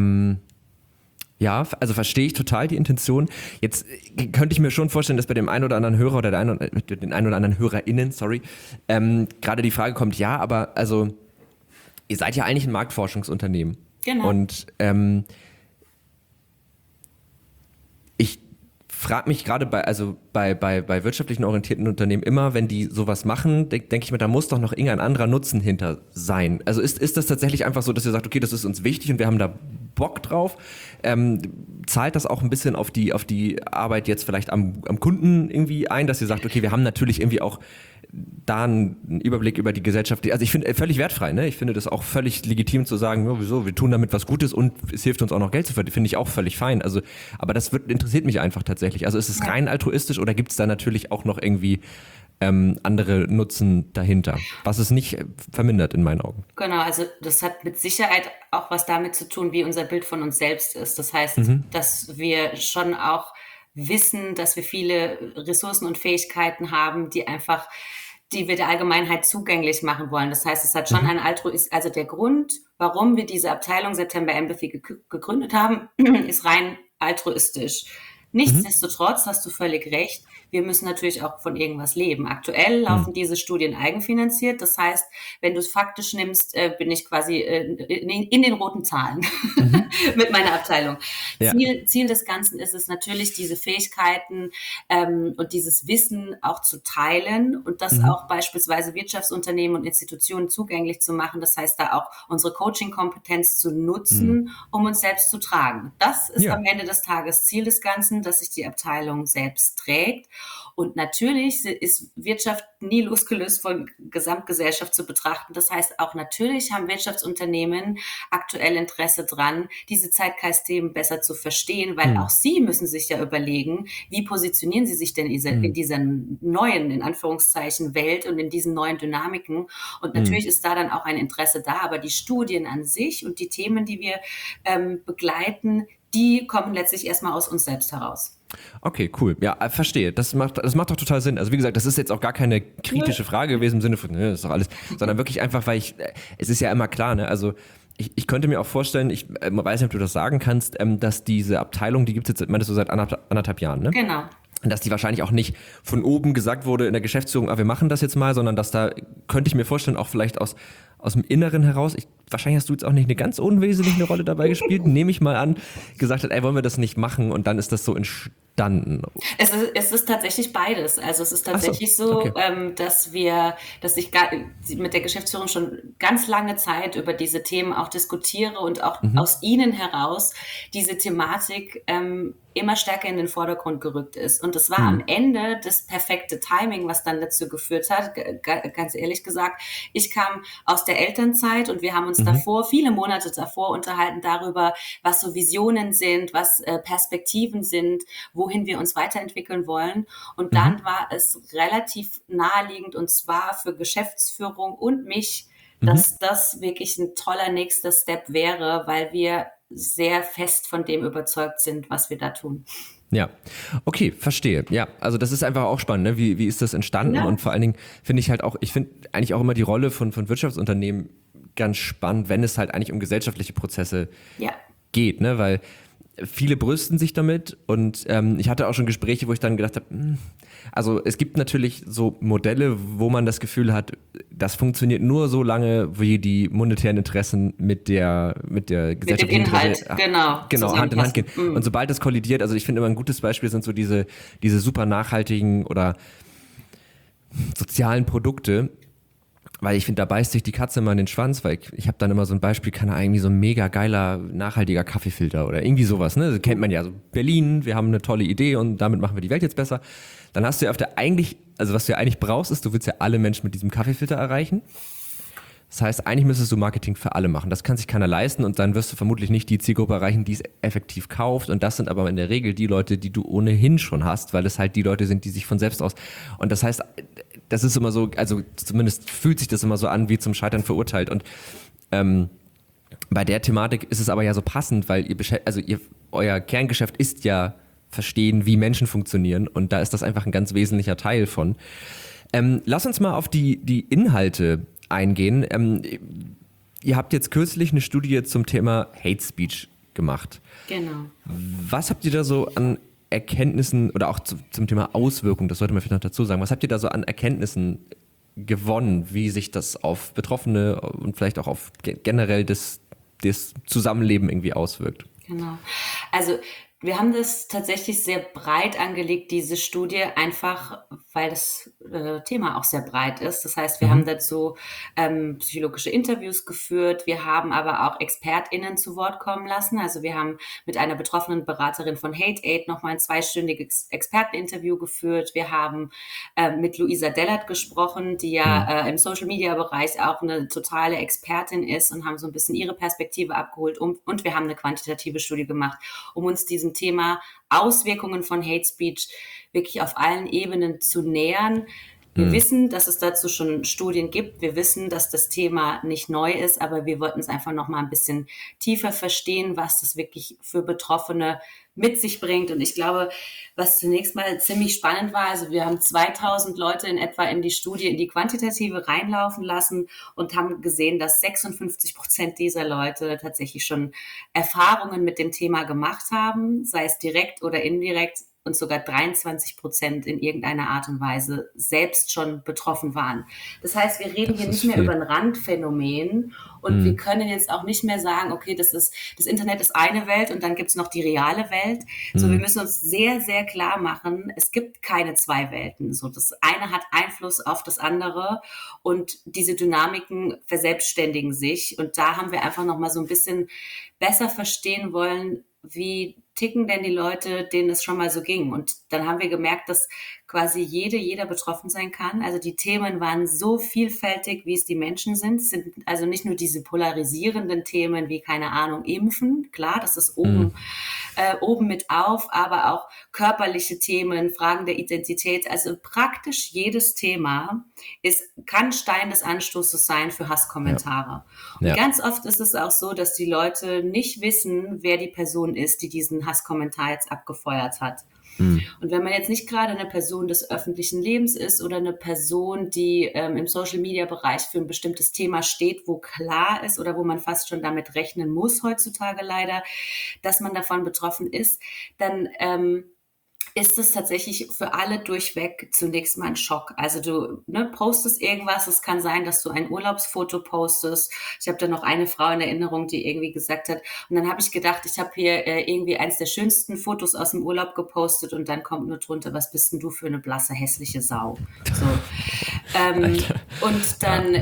ja, also verstehe ich total die Intention. Jetzt könnte ich mir schon vorstellen, dass bei dem einen oder anderen Hörer oder den einen oder anderen HörerInnen, gerade die Frage kommt, ja, aber also ihr seid ja eigentlich ein Marktforschungsunternehmen. Genau. Und ich frage mich gerade bei wirtschaftlichen orientierten Unternehmen immer, wenn die sowas machen, denke ich mir, da muss doch noch irgendein anderer Nutzen hinter sein. Also ist das tatsächlich einfach so, dass ihr sagt, okay, das ist uns wichtig und wir haben da Bock drauf? Zahlt das auch ein bisschen auf die Arbeit jetzt vielleicht am Kunden irgendwie ein, dass ihr sagt, okay, wir haben natürlich irgendwie auch da einen Überblick über die Gesellschaft. Also ich finde völlig wertfrei, ne? Ich finde das auch völlig legitim zu sagen, ja, wieso, wir tun damit was Gutes und es hilft uns auch noch Geld zu verdienen, finde ich auch völlig fein. Also, aber das interessiert mich einfach tatsächlich. Also ist es rein altruistisch oder gibt es da natürlich auch noch irgendwie andere Nutzen dahinter, was es nicht vermindert in meinen Augen. Genau, also das hat mit Sicherheit auch was damit zu tun, wie unser Bild von uns selbst ist. Das heißt, dass wir schon auch wissen, dass wir viele Ressourcen und Fähigkeiten haben, die wir der Allgemeinheit zugänglich machen wollen. Das heißt, es hat schon ein also der Grund, warum wir diese Abteilung September Empathy gegründet haben, ist rein altruistisch. Nichtsdestotrotz hast du völlig recht, wir müssen natürlich auch von irgendwas leben. Aktuell laufen diese Studien eigenfinanziert. Das heißt, wenn du es faktisch nimmst, bin ich quasi in den roten Zahlen mit meiner Abteilung. Ja. Ziel des Ganzen ist es natürlich, diese Fähigkeiten und dieses Wissen auch zu teilen und das auch beispielsweise Wirtschaftsunternehmen und Institutionen zugänglich zu machen. Das heißt, da auch unsere Coaching-Kompetenz zu nutzen, um uns selbst zu tragen. Das ist am Ende des Tages Ziel des Ganzen, dass sich die Abteilung selbst trägt. Und natürlich ist Wirtschaft nie losgelöst von Gesamtgesellschaft zu betrachten. Das heißt, auch natürlich haben Wirtschaftsunternehmen aktuell Interesse dran, diese Zeitgeistthemen besser zu verstehen, weil auch sie müssen sich ja überlegen, wie positionieren sie sich denn in dieser neuen, in Anführungszeichen, Welt und in diesen neuen Dynamiken. Und natürlich ist da dann auch ein Interesse da, aber die Studien an sich und die Themen, die wir begleiten, die kommen letztlich erstmal aus uns selbst heraus. Okay, cool. Ja, verstehe. Das macht doch total Sinn. Also wie gesagt, das ist jetzt auch gar keine kritische Frage gewesen im Sinne von, das ist doch alles, sondern wirklich einfach, weil es ist ja immer klar, ne, also ich könnte mir auch vorstellen, ich weiß nicht, ob du das sagen kannst, dass diese Abteilung, die gibt es jetzt, meintest du, seit anderthalb Jahren, ne? Genau. Dass die wahrscheinlich auch nicht von oben gesagt wurde in der Geschäftsführung, wir machen das jetzt mal, sondern dass da, könnte ich mir vorstellen, auch vielleicht aus dem Inneren heraus, wahrscheinlich hast du jetzt auch nicht eine ganz unwesentliche Rolle dabei gespielt, nehme ich mal an, gesagt hat, wollen wir das nicht machen und dann ist das so entstanden. Es ist tatsächlich beides. Also es ist tatsächlich okay. Dass ich mit der Geschäftsführung schon ganz lange Zeit über diese Themen auch diskutiere und auch aus ihnen heraus diese Thematik immer stärker in den Vordergrund gerückt ist. Und es war am Ende das perfekte Timing, was dann dazu geführt hat, ganz ehrlich gesagt, ich kam aus der Elternzeit und wir haben uns viele Monate davor unterhalten darüber, was so Visionen sind, was Perspektiven sind, wohin wir uns weiterentwickeln wollen. Und dann war es relativ naheliegend, und zwar für Geschäftsführung und mich, dass das wirklich ein toller nächster Step wäre, weil wir sehr fest von dem überzeugt sind, was wir da tun. Ja, okay, verstehe. Ja, also das ist einfach auch spannend, ne? Wie ist das entstanden? Ja. Und vor allen Dingen finde ich eigentlich auch immer die Rolle von Wirtschaftsunternehmen ganz spannend, wenn es halt eigentlich um gesellschaftliche Prozesse geht, ne? Weil viele brüsten sich damit und ich hatte auch schon Gespräche, wo ich dann gedacht habe, also es gibt natürlich so Modelle, wo man das Gefühl hat, das funktioniert nur so lange, wie die monetären Interessen mit der gesellschaftlichen Inhalt, genau Hand in Hand gehen. Und sobald das kollidiert, also ich finde immer ein gutes Beispiel sind so diese super nachhaltigen oder sozialen Produkte, weil ich finde, da beißt sich die Katze immer in den Schwanz, weil ich habe dann immer so ein Beispiel, irgendwie so ein mega geiler, nachhaltiger Kaffeefilter oder irgendwie sowas, ne? Das kennt man ja, so Berlin, wir haben eine tolle Idee und damit machen wir die Welt jetzt besser. Dann hast du ja was du ja eigentlich brauchst, ist, du willst ja alle Menschen mit diesem Kaffeefilter erreichen. Das heißt, eigentlich müsstest du Marketing für alle machen. Das kann sich keiner leisten und dann wirst du vermutlich nicht die Zielgruppe erreichen, die es effektiv kauft. Und das sind aber in der Regel die Leute, die du ohnehin schon hast, weil es halt die Leute sind, die sich von selbst aus... Und das heißt, das ist immer so, also zumindest fühlt sich das immer so an, wie zum Scheitern verurteilt. Und bei der Thematik ist es aber ja so passend, weil euer Kerngeschäft ist ja verstehen, wie Menschen funktionieren. Und da ist das einfach ein ganz wesentlicher Teil von. Lass uns mal auf die Inhalte eingehen. Ihr habt jetzt kürzlich eine Studie zum Thema Hate Speech gemacht. Genau. Was habt ihr da so an Erkenntnissen oder auch zum Thema Auswirkungen, das sollte man vielleicht noch dazu sagen, was habt ihr da so an Erkenntnissen gewonnen, wie sich das auf Betroffene und vielleicht auch auf generell das Zusammenleben irgendwie auswirkt? Genau. Also Wir haben das tatsächlich sehr breit angelegt, diese Studie, einfach weil das Thema auch sehr breit ist. Das heißt, wir haben dazu psychologische Interviews geführt. Wir haben aber auch ExpertInnen zu Wort kommen lassen. Also wir haben mit einer betroffenen Beraterin von HateAid nochmal ein zweistündiges Experteninterview geführt. Wir haben mit Luisa Dellert gesprochen, die ja im Social-Media-Bereich auch eine totale Expertin ist, und haben so ein bisschen ihre Perspektive abgeholt. Und wir haben eine quantitative Studie gemacht, um uns diesem Thema Auswirkungen von Hate Speech wirklich auf allen Ebenen zu nähern. Wir wissen, dass es dazu schon Studien gibt. Wir wissen, dass das Thema nicht neu ist, aber wir wollten es einfach noch mal ein bisschen tiefer verstehen, was das wirklich für Betroffene mit sich bringt. Und ich glaube, was zunächst mal ziemlich spannend war, also wir haben 2000 Leute in etwa in die Studie, in die quantitative reinlaufen lassen und haben gesehen, dass 56% dieser Leute tatsächlich schon Erfahrungen mit dem Thema gemacht haben, sei es direkt oder indirekt, und sogar 23% in irgendeiner Art und Weise selbst schon betroffen waren. Das heißt, wir reden hier nicht mehr über ein Randphänomen, und wir können jetzt auch nicht mehr sagen, okay, das Internet ist eine Welt und dann gibt's noch die reale Welt. So, wir müssen uns sehr, sehr klar machen, es gibt keine zwei Welten. So, das eine hat Einfluss auf das andere, und diese Dynamiken verselbstständigen sich. Und da haben wir einfach noch mal so ein bisschen besser verstehen wollen, wie ticken denn die Leute, denen es schon mal so ging. Und dann haben wir gemerkt, dass quasi jeder betroffen sein kann. Also die Themen waren so vielfältig, wie es die Menschen sind. Es sind also nicht nur diese polarisierenden Themen wie, keine Ahnung, Impfen. Klar, das ist oben mit auf, aber auch körperliche Themen, Fragen der Identität. Also praktisch jedes Thema kann Stein des Anstoßes sein für Hasskommentare. Und ganz oft ist es auch so, dass die Leute nicht wissen, wer die Person ist, die diesen Hasskommentar jetzt abgefeuert hat. Und wenn man jetzt nicht gerade eine Person des öffentlichen Lebens ist oder eine Person, die im Social-Media-Bereich für ein bestimmtes Thema steht, wo klar ist oder wo man fast schon damit rechnen muss heutzutage leider, dass man davon betroffen ist, dann ist es tatsächlich für alle durchweg zunächst mal ein Schock. Also du postest irgendwas, es kann sein, dass du ein Urlaubsfoto postest. Ich habe da noch eine Frau in Erinnerung, die irgendwie gesagt hat, und dann habe ich gedacht, ich habe hier irgendwie eins der schönsten Fotos aus dem Urlaub gepostet, und dann kommt nur drunter, was bist denn du für eine blasse, hässliche Sau. So. Und dann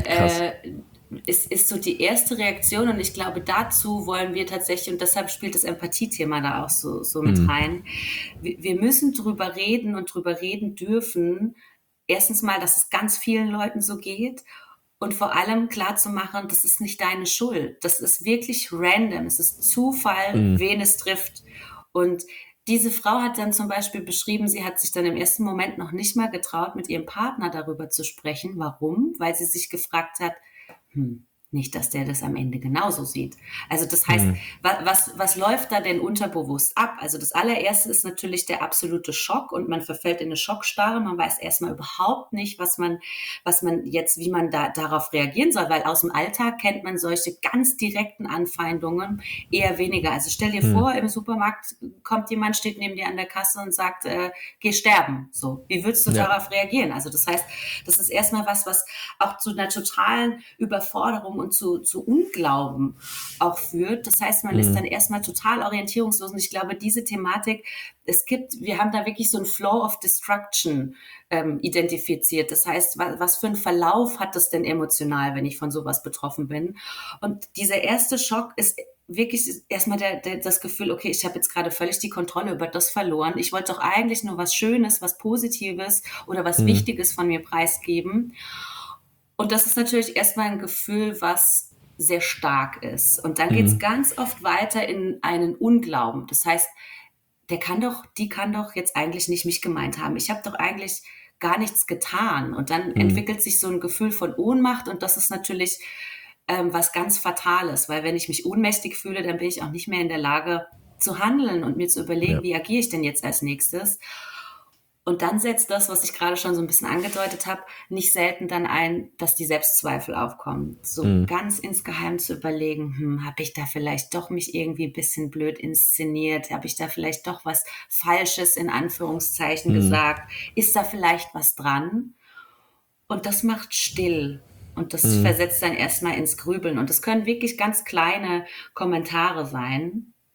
ist so die erste Reaktion, und ich glaube, dazu wollen wir tatsächlich, und deshalb spielt das Empathiethema da auch so mit rein, wir müssen drüber reden und drüber reden dürfen, erstens mal, dass es ganz vielen Leuten so geht, und vor allem klar zu machen, das ist nicht deine Schuld. Das ist wirklich random. Es ist Zufall, wen es trifft. Und diese Frau hat dann zum Beispiel beschrieben, sie hat sich dann im ersten Moment noch nicht mal getraut, mit ihrem Partner darüber zu sprechen. Warum? Weil sie sich gefragt hat, nicht, dass der das am Ende genauso sieht. Also das heißt, was läuft da denn unterbewusst ab? Also das allererste ist natürlich der absolute Schock, und man verfällt in eine Schockstarre. Man weiß erstmal überhaupt nicht, wie man darauf reagieren soll, weil aus dem Alltag kennt man solche ganz direkten Anfeindungen eher weniger. Also stell dir vor, im Supermarkt kommt jemand, steht neben dir an der Kasse und sagt, geh sterben. So, wie würdest du darauf reagieren? Also das heißt, das ist erstmal was auch zu einer totalen Überforderung und zu Unglauben auch führt. Das heißt, man ist dann erstmal total orientierungslos. Und ich glaube, diese Thematik, wir haben da wirklich so ein Flow of Destruction identifiziert. Das heißt, was für einen Verlauf hat das denn emotional, wenn ich von sowas betroffen bin? Und dieser erste Schock ist wirklich erstmal das Gefühl, okay, ich habe jetzt gerade völlig die Kontrolle über das verloren. Ich wollte doch eigentlich nur was Schönes, was Positives oder was Wichtiges von mir preisgeben. Und das ist natürlich erstmal ein Gefühl, was sehr stark ist. Und dann geht es ganz oft weiter in einen Unglauben. Das heißt, die kann doch jetzt eigentlich nicht mich gemeint haben. Ich habe doch eigentlich gar nichts getan. Und dann entwickelt sich so ein Gefühl von Ohnmacht, und das ist natürlich was ganz Fatales, weil wenn ich mich ohnmächtig fühle, dann bin ich auch nicht mehr in der Lage zu handeln und mir zu überlegen, wie agiere ich denn jetzt als nächstes. Und dann setzt das, was ich gerade schon so ein bisschen angedeutet habe, nicht selten dann ein, dass die Selbstzweifel aufkommen. So ganz insgeheim zu überlegen, habe ich da vielleicht doch mich irgendwie ein bisschen blöd inszeniert? Habe ich da vielleicht doch was Falsches in Anführungszeichen gesagt? Ist da vielleicht was dran? Und das macht still. Und das versetzt dann erstmal ins Grübeln. Und das können wirklich ganz kleine Kommentare sein.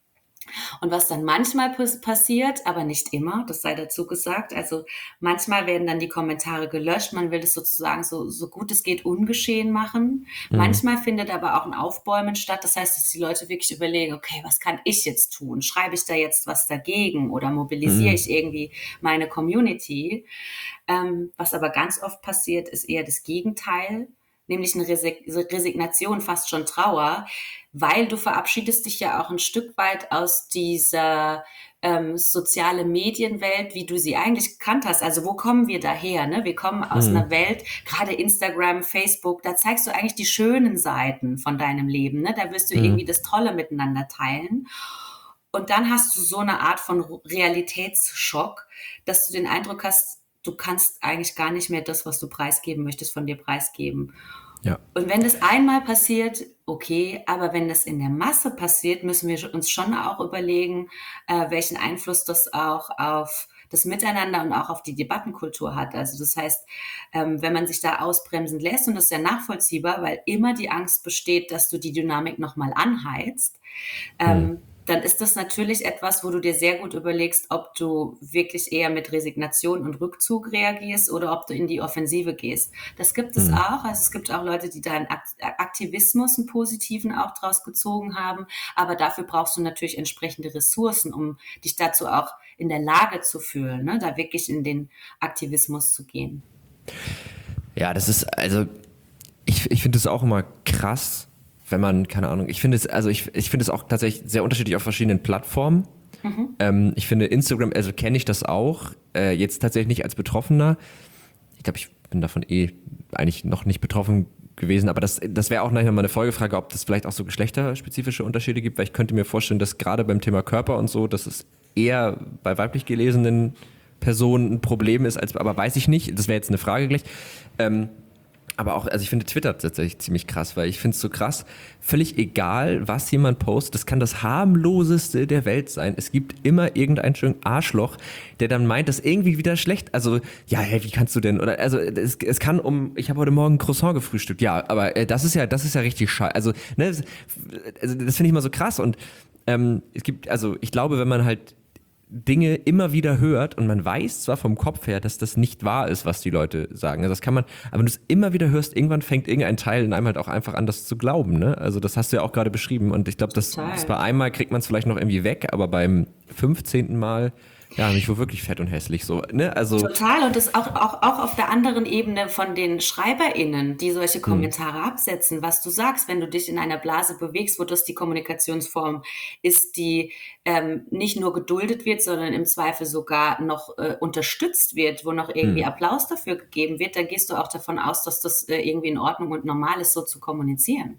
Und was dann manchmal passiert, aber nicht immer, das sei dazu gesagt, also manchmal werden dann die Kommentare gelöscht, man will das sozusagen so gut es geht ungeschehen machen. Mhm. Manchmal findet aber auch ein Aufbäumen statt, das heißt, dass die Leute wirklich überlegen, okay, was kann ich jetzt tun? Schreibe ich da jetzt was dagegen oder mobilisiere Mhm. ich irgendwie meine Community? Was aber ganz oft passiert, ist eher das Gegenteil, nämlich eine Resignation, fast schon Trauer, weil du verabschiedest dich ja auch ein Stück weit aus dieser soziale Medienwelt, wie du sie eigentlich gekannt hast. Also wo kommen wir daher? Ne? Wir kommen aus Mhm. einer Welt, gerade Instagram, Facebook, da zeigst du eigentlich die schönen Seiten von deinem Leben. Ne? Da wirst du Mhm. irgendwie das Tolle miteinander teilen. Und dann hast du so eine Art von Realitätsschock, dass du den Eindruck hast, du kannst eigentlich gar nicht mehr das, was du preisgeben möchtest, von dir preisgeben. Ja. Und wenn das einmal passiert, okay, aber wenn das in der Masse passiert, müssen wir uns schon auch überlegen, welchen Einfluss das auch auf das Miteinander und auch auf die Debattenkultur hat. Also das heißt, wenn man sich da ausbremsen lässt, und das ist ja nachvollziehbar, weil immer die Angst besteht, dass du die Dynamik nochmal anheizt, Mhm. dann ist das natürlich etwas, wo du dir sehr gut überlegst, ob du wirklich eher mit Resignation und Rückzug reagierst oder ob du in die Offensive gehst. Das gibt es Mhm. auch. Also es gibt auch Leute, die da einen Aktivismus, einen positiven auch draus gezogen haben. Aber dafür brauchst du natürlich entsprechende Ressourcen, um dich dazu auch in der Lage zu fühlen, ne, da wirklich in den Aktivismus zu gehen. Ja, das ist, also, ich finde es auch immer krass, wenn man, keine Ahnung, ich finde es auch tatsächlich sehr unterschiedlich auf verschiedenen Plattformen. Ich finde Instagram, also kenne ich das auch, jetzt tatsächlich nicht als Betroffener. Ich glaube, ich bin davon eigentlich noch nicht betroffen gewesen, aber das wäre auch nachher mal eine Folgefrage, ob das vielleicht auch so geschlechterspezifische Unterschiede gibt, weil ich könnte mir vorstellen, dass gerade beim Thema Körper und so, dass es eher bei weiblich gelesenen Personen ein Problem ist, aber weiß ich nicht, das wäre jetzt eine Frage gleich. Aber auch, also ich finde Twitter tatsächlich ziemlich krass, weil ich finde es so krass, völlig egal, was jemand postet, das kann das harmloseste der Welt sein. Es gibt immer irgendein schönen Arschloch, der dann meint, das irgendwie wieder schlecht, also, ja, hey, wie kannst du denn, oder, also, es kann ich habe heute Morgen ein Croissant gefrühstückt, ja, aber das ist ja richtig scheiße, also, ne, also, das finde ich immer so krass und, also, ich glaube, wenn man halt Dinge immer wieder hört und man weiß zwar vom Kopf her, dass das nicht wahr ist, was die Leute sagen. Also das kann man, aber wenn du es immer wieder hörst, irgendwann fängt irgendein Teil in einem halt auch einfach an, das zu glauben. Ne? Also das hast du ja auch gerade beschrieben und ich glaube, das bei Total. einmal kriegt man es vielleicht noch irgendwie weg, aber beim 15. Mal, ja, mich wohl wirklich fett und hässlich so. Ne? Also, Total. Und das auch auf der anderen Ebene von den SchreiberInnen, die solche Kommentare absetzen, was du sagst, wenn du dich in einer Blase bewegst, wo das die Kommunikationsform ist, die nicht nur geduldet wird, sondern im Zweifel sogar noch unterstützt wird, wo noch irgendwie Applaus dafür gegeben wird, dann gehst du auch davon aus, dass das irgendwie in Ordnung und normal ist, so zu kommunizieren.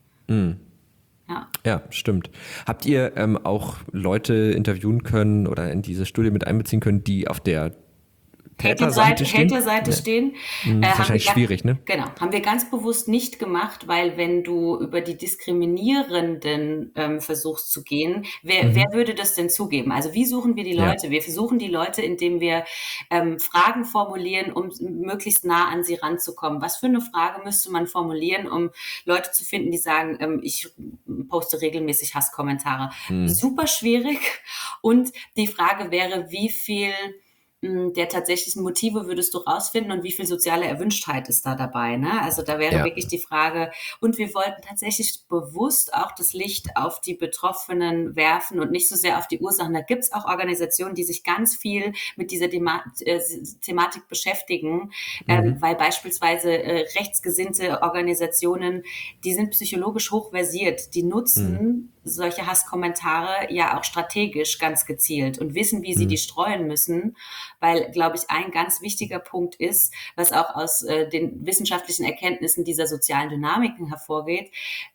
Ja. ja, stimmt. Habt ihr auch Leute interviewen können oder in diese Studie mit einbeziehen können, die auf der Täterseite stehen? Haterseite Ne? stehen, Ist haben wir wahrscheinlich schwierig, ne? genau, haben wir ganz bewusst nicht gemacht, weil wenn du über die Diskriminierenden versuchst zu gehen, wer würde das denn zugeben? Also wie suchen wir die Ja. Leute? Wir versuchen die Leute, indem wir Fragen formulieren, um möglichst nah an sie ranzukommen. Was für eine Frage müsste man formulieren, um Leute zu finden, die sagen, ich poste regelmäßig Hasskommentare? Super schwierig. Und die Frage wäre, wie viel der tatsächlichen Motive würdest du rausfinden und wie viel soziale Erwünschtheit ist da dabei, ne? Also da wäre Ja. wirklich die Frage, und wir wollten tatsächlich bewusst auch das Licht auf die Betroffenen werfen und nicht so sehr auf die Ursachen. Da gibt's auch Organisationen, die sich ganz viel mit dieser Thematik beschäftigen, weil beispielsweise rechtsgesinnte Organisationen, die sind psychologisch hochversiert, die nutzen solche Hasskommentare ja auch strategisch ganz gezielt und wissen, wie sie die streuen müssen, weil, glaube ich, ein ganz wichtiger Punkt ist, was auch aus den wissenschaftlichen Erkenntnissen dieser sozialen Dynamiken hervorgeht,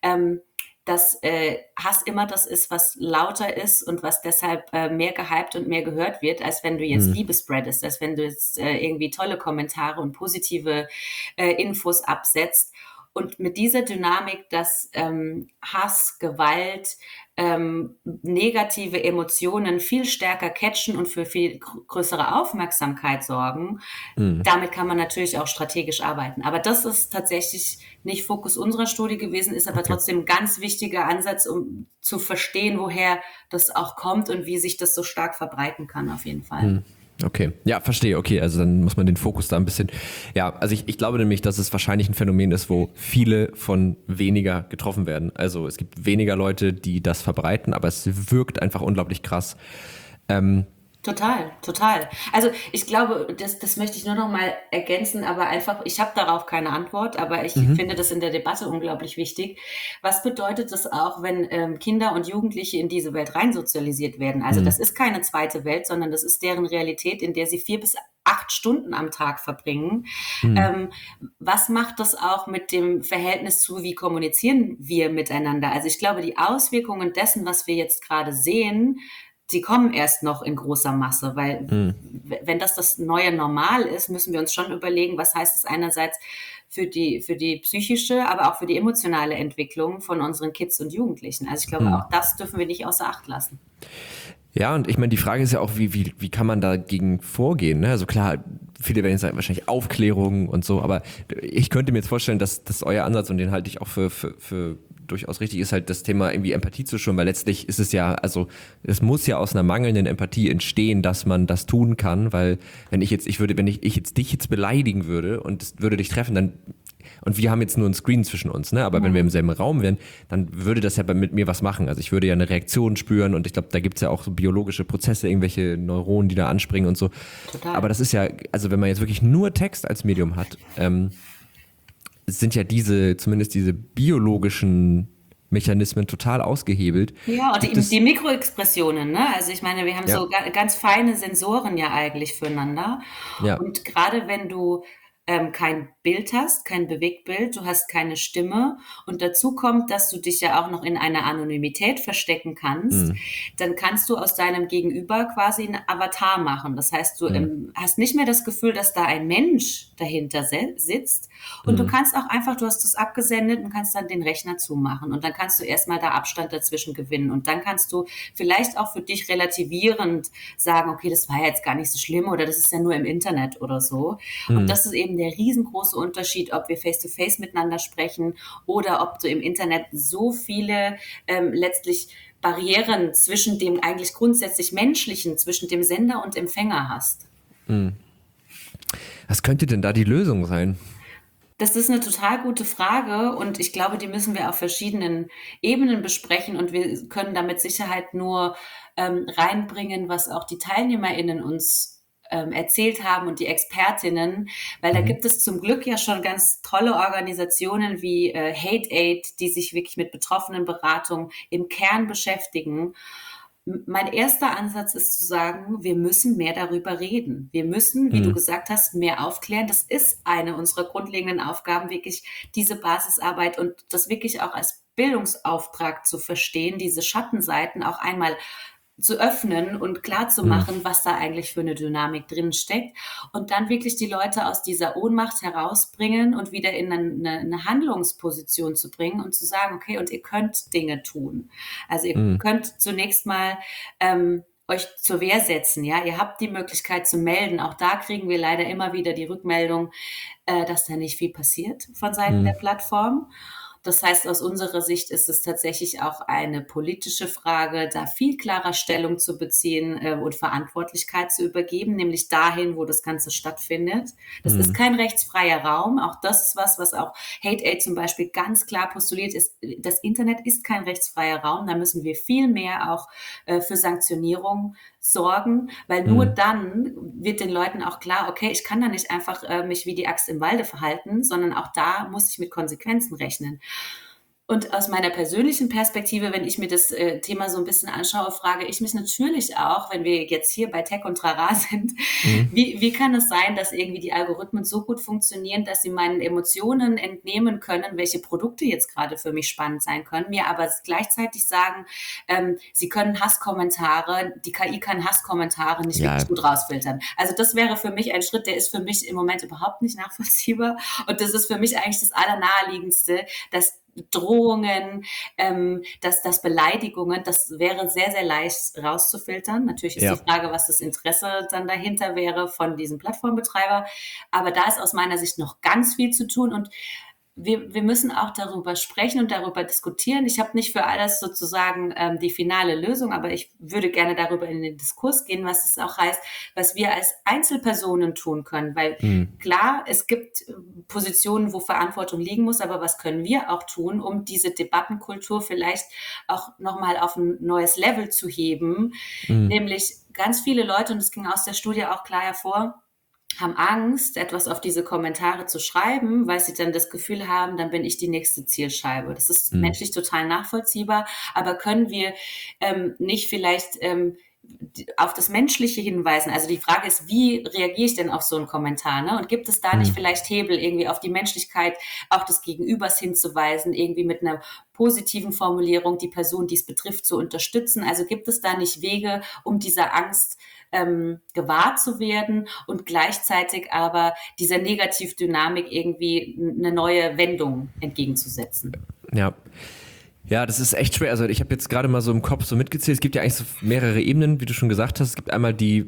dass Hass immer das ist, was lauter ist und was deshalb mehr gehypt und mehr gehört wird, als wenn du jetzt Liebe spreadest, als wenn du jetzt irgendwie tolle Kommentare und positive Infos absetzt. Und mit dieser Dynamik, dass Hass, Gewalt, negative Emotionen viel stärker catchen und für viel größere Aufmerksamkeit sorgen, damit kann man natürlich auch strategisch arbeiten. Aber das ist tatsächlich nicht Fokus unserer Studie gewesen, ist aber trotzdem ein ganz wichtiger Ansatz, um zu verstehen, woher das auch kommt und wie sich das so stark verbreiten kann, auf jeden Fall. Okay, ja, verstehe. Okay, also dann muss man den Fokus da ein bisschen. Ja, also ich glaube nämlich, dass es wahrscheinlich ein Phänomen ist, wo viele von weniger getroffen werden. Also es gibt weniger Leute, die das verbreiten, aber es wirkt einfach unglaublich krass. Total, total. Also ich glaube, das möchte ich nur noch mal ergänzen, aber einfach, ich habe darauf keine Antwort, aber ich finde das in der Debatte unglaublich wichtig. Was bedeutet das auch, wenn Kinder und Jugendliche in diese Welt reinsozialisiert werden? Also das ist keine zweite Welt, sondern das ist deren Realität, in der sie 4 bis 8 Stunden am Tag verbringen. Was macht das auch mit dem Verhältnis zu, wie kommunizieren wir miteinander? Also ich glaube, die Auswirkungen dessen, was wir jetzt gerade sehen, die kommen erst noch in großer Masse, weil wenn das neue Normal ist, müssen wir uns schon überlegen, was heißt es einerseits für die psychische, aber auch für die emotionale Entwicklung von unseren Kids und Jugendlichen. Also ich glaube, auch das dürfen wir nicht außer Acht lassen. Ja, und ich meine, die Frage ist ja auch, wie kann man dagegen vorgehen? Ne? Also klar, viele werden jetzt sagen, wahrscheinlich Aufklärung und so, aber ich könnte mir jetzt vorstellen, dass euer Ansatz, und den halte ich auch für durchaus richtig, ist halt das Thema irgendwie Empathie zu schulen, weil letztlich ist es ja, also es muss ja aus einer mangelnden Empathie entstehen, dass man das tun kann, weil wenn ich jetzt dich jetzt beleidigen würde und es würde dich treffen, dann, und wir haben jetzt nur ein Screen zwischen uns, ne? Aber wenn wir im selben Raum wären, dann würde das ja mit mir was machen. Also ich würde ja eine Reaktion spüren und ich glaube, da gibt's ja auch so biologische Prozesse, irgendwelche Neuronen, die da anspringen und so. Total. Aber das ist ja, also wenn man jetzt wirklich nur Text als Medium hat, es sind ja zumindest diese biologischen Mechanismen total ausgehebelt. Ja, und die Mikroexpressionen, ne? Also ich meine, wir haben so ganz feine Sensoren ja eigentlich füreinander. Ja. Und gerade wenn du kein Bild hast, kein Bewegtbild, du hast keine Stimme und dazu kommt, dass du dich ja auch noch in einer Anonymität verstecken kannst, dann kannst du aus deinem Gegenüber quasi einen Avatar machen. Das heißt, du hast nicht mehr das Gefühl, dass da ein Mensch dahinter sitzt und du kannst auch einfach, du hast das abgesendet und kannst dann den Rechner zumachen und dann kannst du erstmal da Abstand dazwischen gewinnen und dann kannst du vielleicht auch für dich relativierend sagen, okay, das war ja jetzt gar nicht so schlimm oder das ist ja nur im Internet oder so. Und das ist eben der riesengroße Unterschied, ob wir face-to-face miteinander sprechen oder ob du im Internet so viele letztlich Barrieren zwischen dem eigentlich grundsätzlich Menschlichen, zwischen dem Sender und Empfänger hast. Was könnte denn da die Lösung sein? Das ist eine total gute Frage und ich glaube, die müssen wir auf verschiedenen Ebenen besprechen und wir können da mit Sicherheit nur reinbringen, was auch die TeilnehmerInnen uns erzählt haben und die Expertinnen, weil da gibt es zum Glück ja schon ganz tolle Organisationen wie Hate Aid, die sich wirklich mit Betroffenenberatung im Kern beschäftigen. Mein erster Ansatz ist zu sagen, wir müssen mehr darüber reden. Wir müssen, wie du gesagt hast, mehr aufklären. Das ist eine unserer grundlegenden Aufgaben, wirklich diese Basisarbeit und das wirklich auch als Bildungsauftrag zu verstehen, diese Schattenseiten auch einmal zu öffnen und klar zu machen, was da eigentlich für eine Dynamik drin steckt und dann wirklich die Leute aus dieser Ohnmacht herausbringen und wieder in eine Handlungsposition zu bringen und zu sagen, okay, und ihr könnt Dinge tun. Also ihr könnt zunächst mal euch zur Wehr setzen, ja, ihr habt die Möglichkeit zu melden. Auch da kriegen wir leider immer wieder die Rückmeldung, dass da nicht viel passiert von Seiten der Plattform. Das heißt, aus unserer Sicht ist es tatsächlich auch eine politische Frage, da viel klarer Stellung zu beziehen und Verantwortlichkeit zu übergeben, nämlich dahin, wo das Ganze stattfindet. Das ist kein rechtsfreier Raum. Auch das ist was auch Hate Aid zum Beispiel ganz klar postuliert ist. Das Internet ist kein rechtsfreier Raum. Da müssen wir viel mehr auch für Sanktionierung sorgen, weil nur dann wird den Leuten auch klar, okay, ich kann da nicht einfach mich wie die Axt im Walde verhalten, sondern auch da muss ich mit Konsequenzen rechnen. Und aus meiner persönlichen Perspektive, wenn ich mir das Thema so ein bisschen anschaue, frage ich mich natürlich auch, wenn wir jetzt hier bei Tech und Trara sind, wie kann es sein, dass irgendwie die Algorithmen so gut funktionieren, dass sie meinen Emotionen entnehmen können, welche Produkte jetzt gerade für mich spannend sein können, mir aber gleichzeitig sagen, sie können Hasskommentare, die KI kann Hasskommentare nicht wirklich gut rausfiltern. Also das wäre für mich ein Schritt, der ist für mich im Moment überhaupt nicht nachvollziehbar. Und das ist für mich eigentlich das Allernaheliegendste, dass Drohungen, dass Beleidigungen, das wäre sehr, sehr leicht rauszufiltern. Natürlich ist die Frage, was das Interesse dann dahinter wäre von diesem Plattformbetreiber. Aber da ist aus meiner Sicht noch ganz viel zu tun und wir müssen auch darüber sprechen und darüber diskutieren. Ich habe nicht für alles sozusagen die finale Lösung, aber ich würde gerne darüber in den Diskurs gehen, was es auch heißt, was wir als Einzelpersonen tun können. Weil klar, es gibt Positionen, wo Verantwortung liegen muss, aber was können wir auch tun, um diese Debattenkultur vielleicht auch nochmal auf ein neues Level zu heben? Nämlich ganz viele Leute, und das ging aus der Studie auch klar hervor, haben Angst, etwas auf diese Kommentare zu schreiben, weil sie dann das Gefühl haben, dann bin ich die nächste Zielscheibe. Das ist menschlich total nachvollziehbar, aber können wir nicht vielleicht auf das Menschliche hinweisen? Also die Frage ist, wie reagiere ich denn auf so einen Kommentar? Ne? Und gibt es da nicht vielleicht Hebel, irgendwie auf die Menschlichkeit auch des Gegenübers hinzuweisen, irgendwie mit einer positiven Formulierung die Person, die es betrifft, zu unterstützen? Also gibt es da nicht Wege, um dieser Angst gewahr zu werden und gleichzeitig aber dieser Negativdynamik irgendwie eine neue Wendung entgegenzusetzen? Ja, das ist echt schwer. Also ich habe jetzt gerade mal so im Kopf so mitgezählt. Es gibt ja eigentlich so mehrere Ebenen, wie du schon gesagt hast. Es gibt einmal die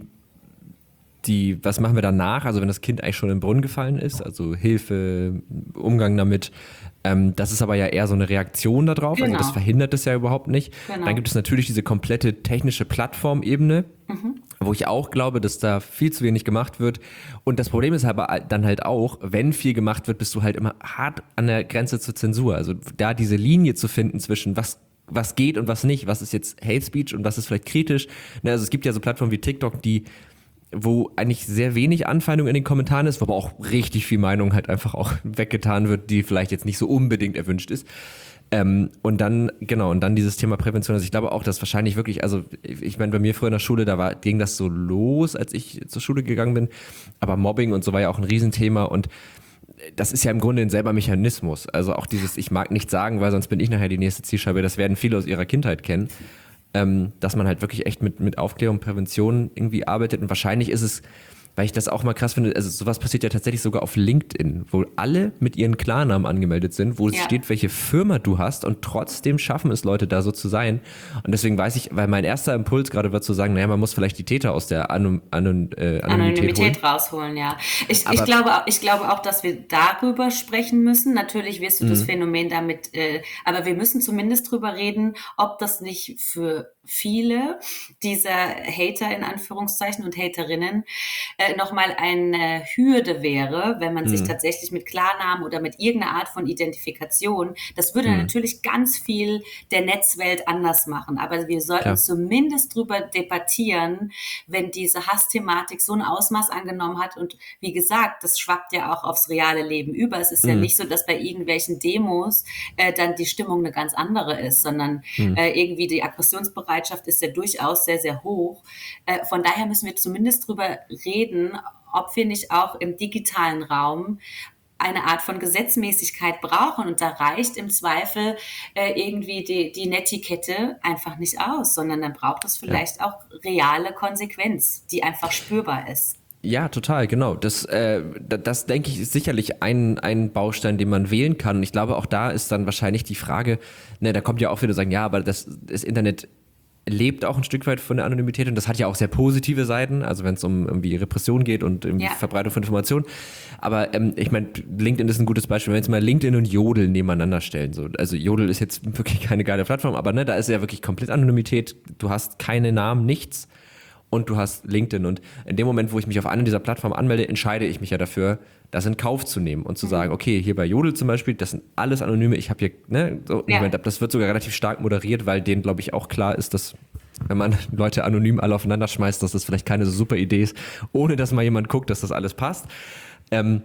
was machen wir danach? Also wenn das Kind eigentlich schon im Brunnen gefallen ist, also Hilfe, Umgang damit. Das ist aber ja eher so eine Reaktion darauf. Genau. Also das verhindert es ja überhaupt nicht. Genau. Dann gibt es natürlich diese komplette technische Plattformebene, wo ich auch glaube, dass da viel zu wenig gemacht wird. Und das Problem ist aber dann halt auch, wenn viel gemacht wird, bist du halt immer hart an der Grenze zur Zensur. Also da diese Linie zu finden zwischen was geht und was nicht, was ist jetzt Hate Speech und was ist vielleicht kritisch. Also es gibt ja so Plattformen wie TikTok, wo eigentlich sehr wenig Anfeindung in den Kommentaren ist, wo aber auch richtig viel Meinung halt einfach auch weggetan wird, die vielleicht jetzt nicht so unbedingt erwünscht ist. Und dann dieses Thema Prävention. Also ich glaube auch, dass wahrscheinlich wirklich, also ich meine, bei mir früher in der Schule, ging das so los, als ich zur Schule gegangen bin, aber Mobbing und so war ja auch ein Riesenthema und das ist ja im Grunde ein selber Mechanismus. Also auch dieses, ich mag nichts sagen, weil sonst bin ich nachher die nächste Zielscheibe, das werden viele aus ihrer Kindheit kennen. Dass man halt wirklich echt mit Aufklärung und Prävention irgendwie arbeitet. Und wahrscheinlich ist es, weil ich das auch mal krass finde, also sowas passiert ja tatsächlich sogar auf LinkedIn, wo alle mit ihren Klarnamen angemeldet sind, wo es steht, welche Firma du hast und trotzdem schaffen es Leute da so zu sein. Und deswegen weiß ich, weil mein erster Impuls gerade war zu sagen, naja, man muss vielleicht die Täter aus der Anonymität rausholen, ja. Ich glaube auch, dass wir darüber sprechen müssen. Natürlich wirst du das Phänomen damit, aber wir müssen zumindest drüber reden, ob das nicht für viele dieser Hater in Anführungszeichen und Haterinnen nochmal eine Hürde wäre, wenn man sich tatsächlich mit Klarnamen oder mit irgendeiner Art von Identifikation, das würde natürlich ganz viel der Netzwelt anders machen. Aber wir sollten zumindest drüber debattieren, wenn diese Hassthematik so ein Ausmaß angenommen hat. Und wie gesagt, das schwappt ja auch aufs reale Leben über. Es ist ja nicht so, dass bei irgendwelchen Demos dann die Stimmung eine ganz andere ist, sondern irgendwie die Aggressionsbereitschaft ist ja durchaus sehr, sehr hoch. Von daher müssen wir zumindest drüber reden, ob wir nicht auch im digitalen Raum eine Art von Gesetzmäßigkeit brauchen. Und da reicht im Zweifel irgendwie die Netiquette einfach nicht aus, sondern dann braucht es vielleicht auch reale Konsequenz, die einfach spürbar ist. Ja, total, genau. Das denke ich, ist sicherlich ein Baustein, den man wählen kann. Und ich glaube, auch da ist dann wahrscheinlich die Frage, da kommt ja auch wieder sagen, ja, aber das Internet lebt auch ein Stück weit von der Anonymität und das hat ja auch sehr positive Seiten, also wenn es um irgendwie Repression geht und irgendwie Verbreitung von Informationen. Aber ich meine, LinkedIn ist ein gutes Beispiel, wenn wir jetzt mal LinkedIn und Jodel nebeneinander stellen. So. Also Jodel ist jetzt wirklich keine geile Plattform, aber da ist ja wirklich komplett Anonymität. Du hast keine Namen, nichts und du hast LinkedIn. Und in dem Moment, wo ich mich auf eine dieser Plattformen anmelde, entscheide ich mich ja dafür, das in Kauf zu nehmen und zu sagen, okay, hier bei Jodel zum Beispiel, das sind alles Anonyme, ich habe hier, das wird sogar relativ stark moderiert, weil denen, glaube ich, auch klar ist, dass wenn man Leute anonym alle aufeinander schmeißt, dass das vielleicht keine so super Idee ist, ohne dass mal jemand guckt, dass das alles passt.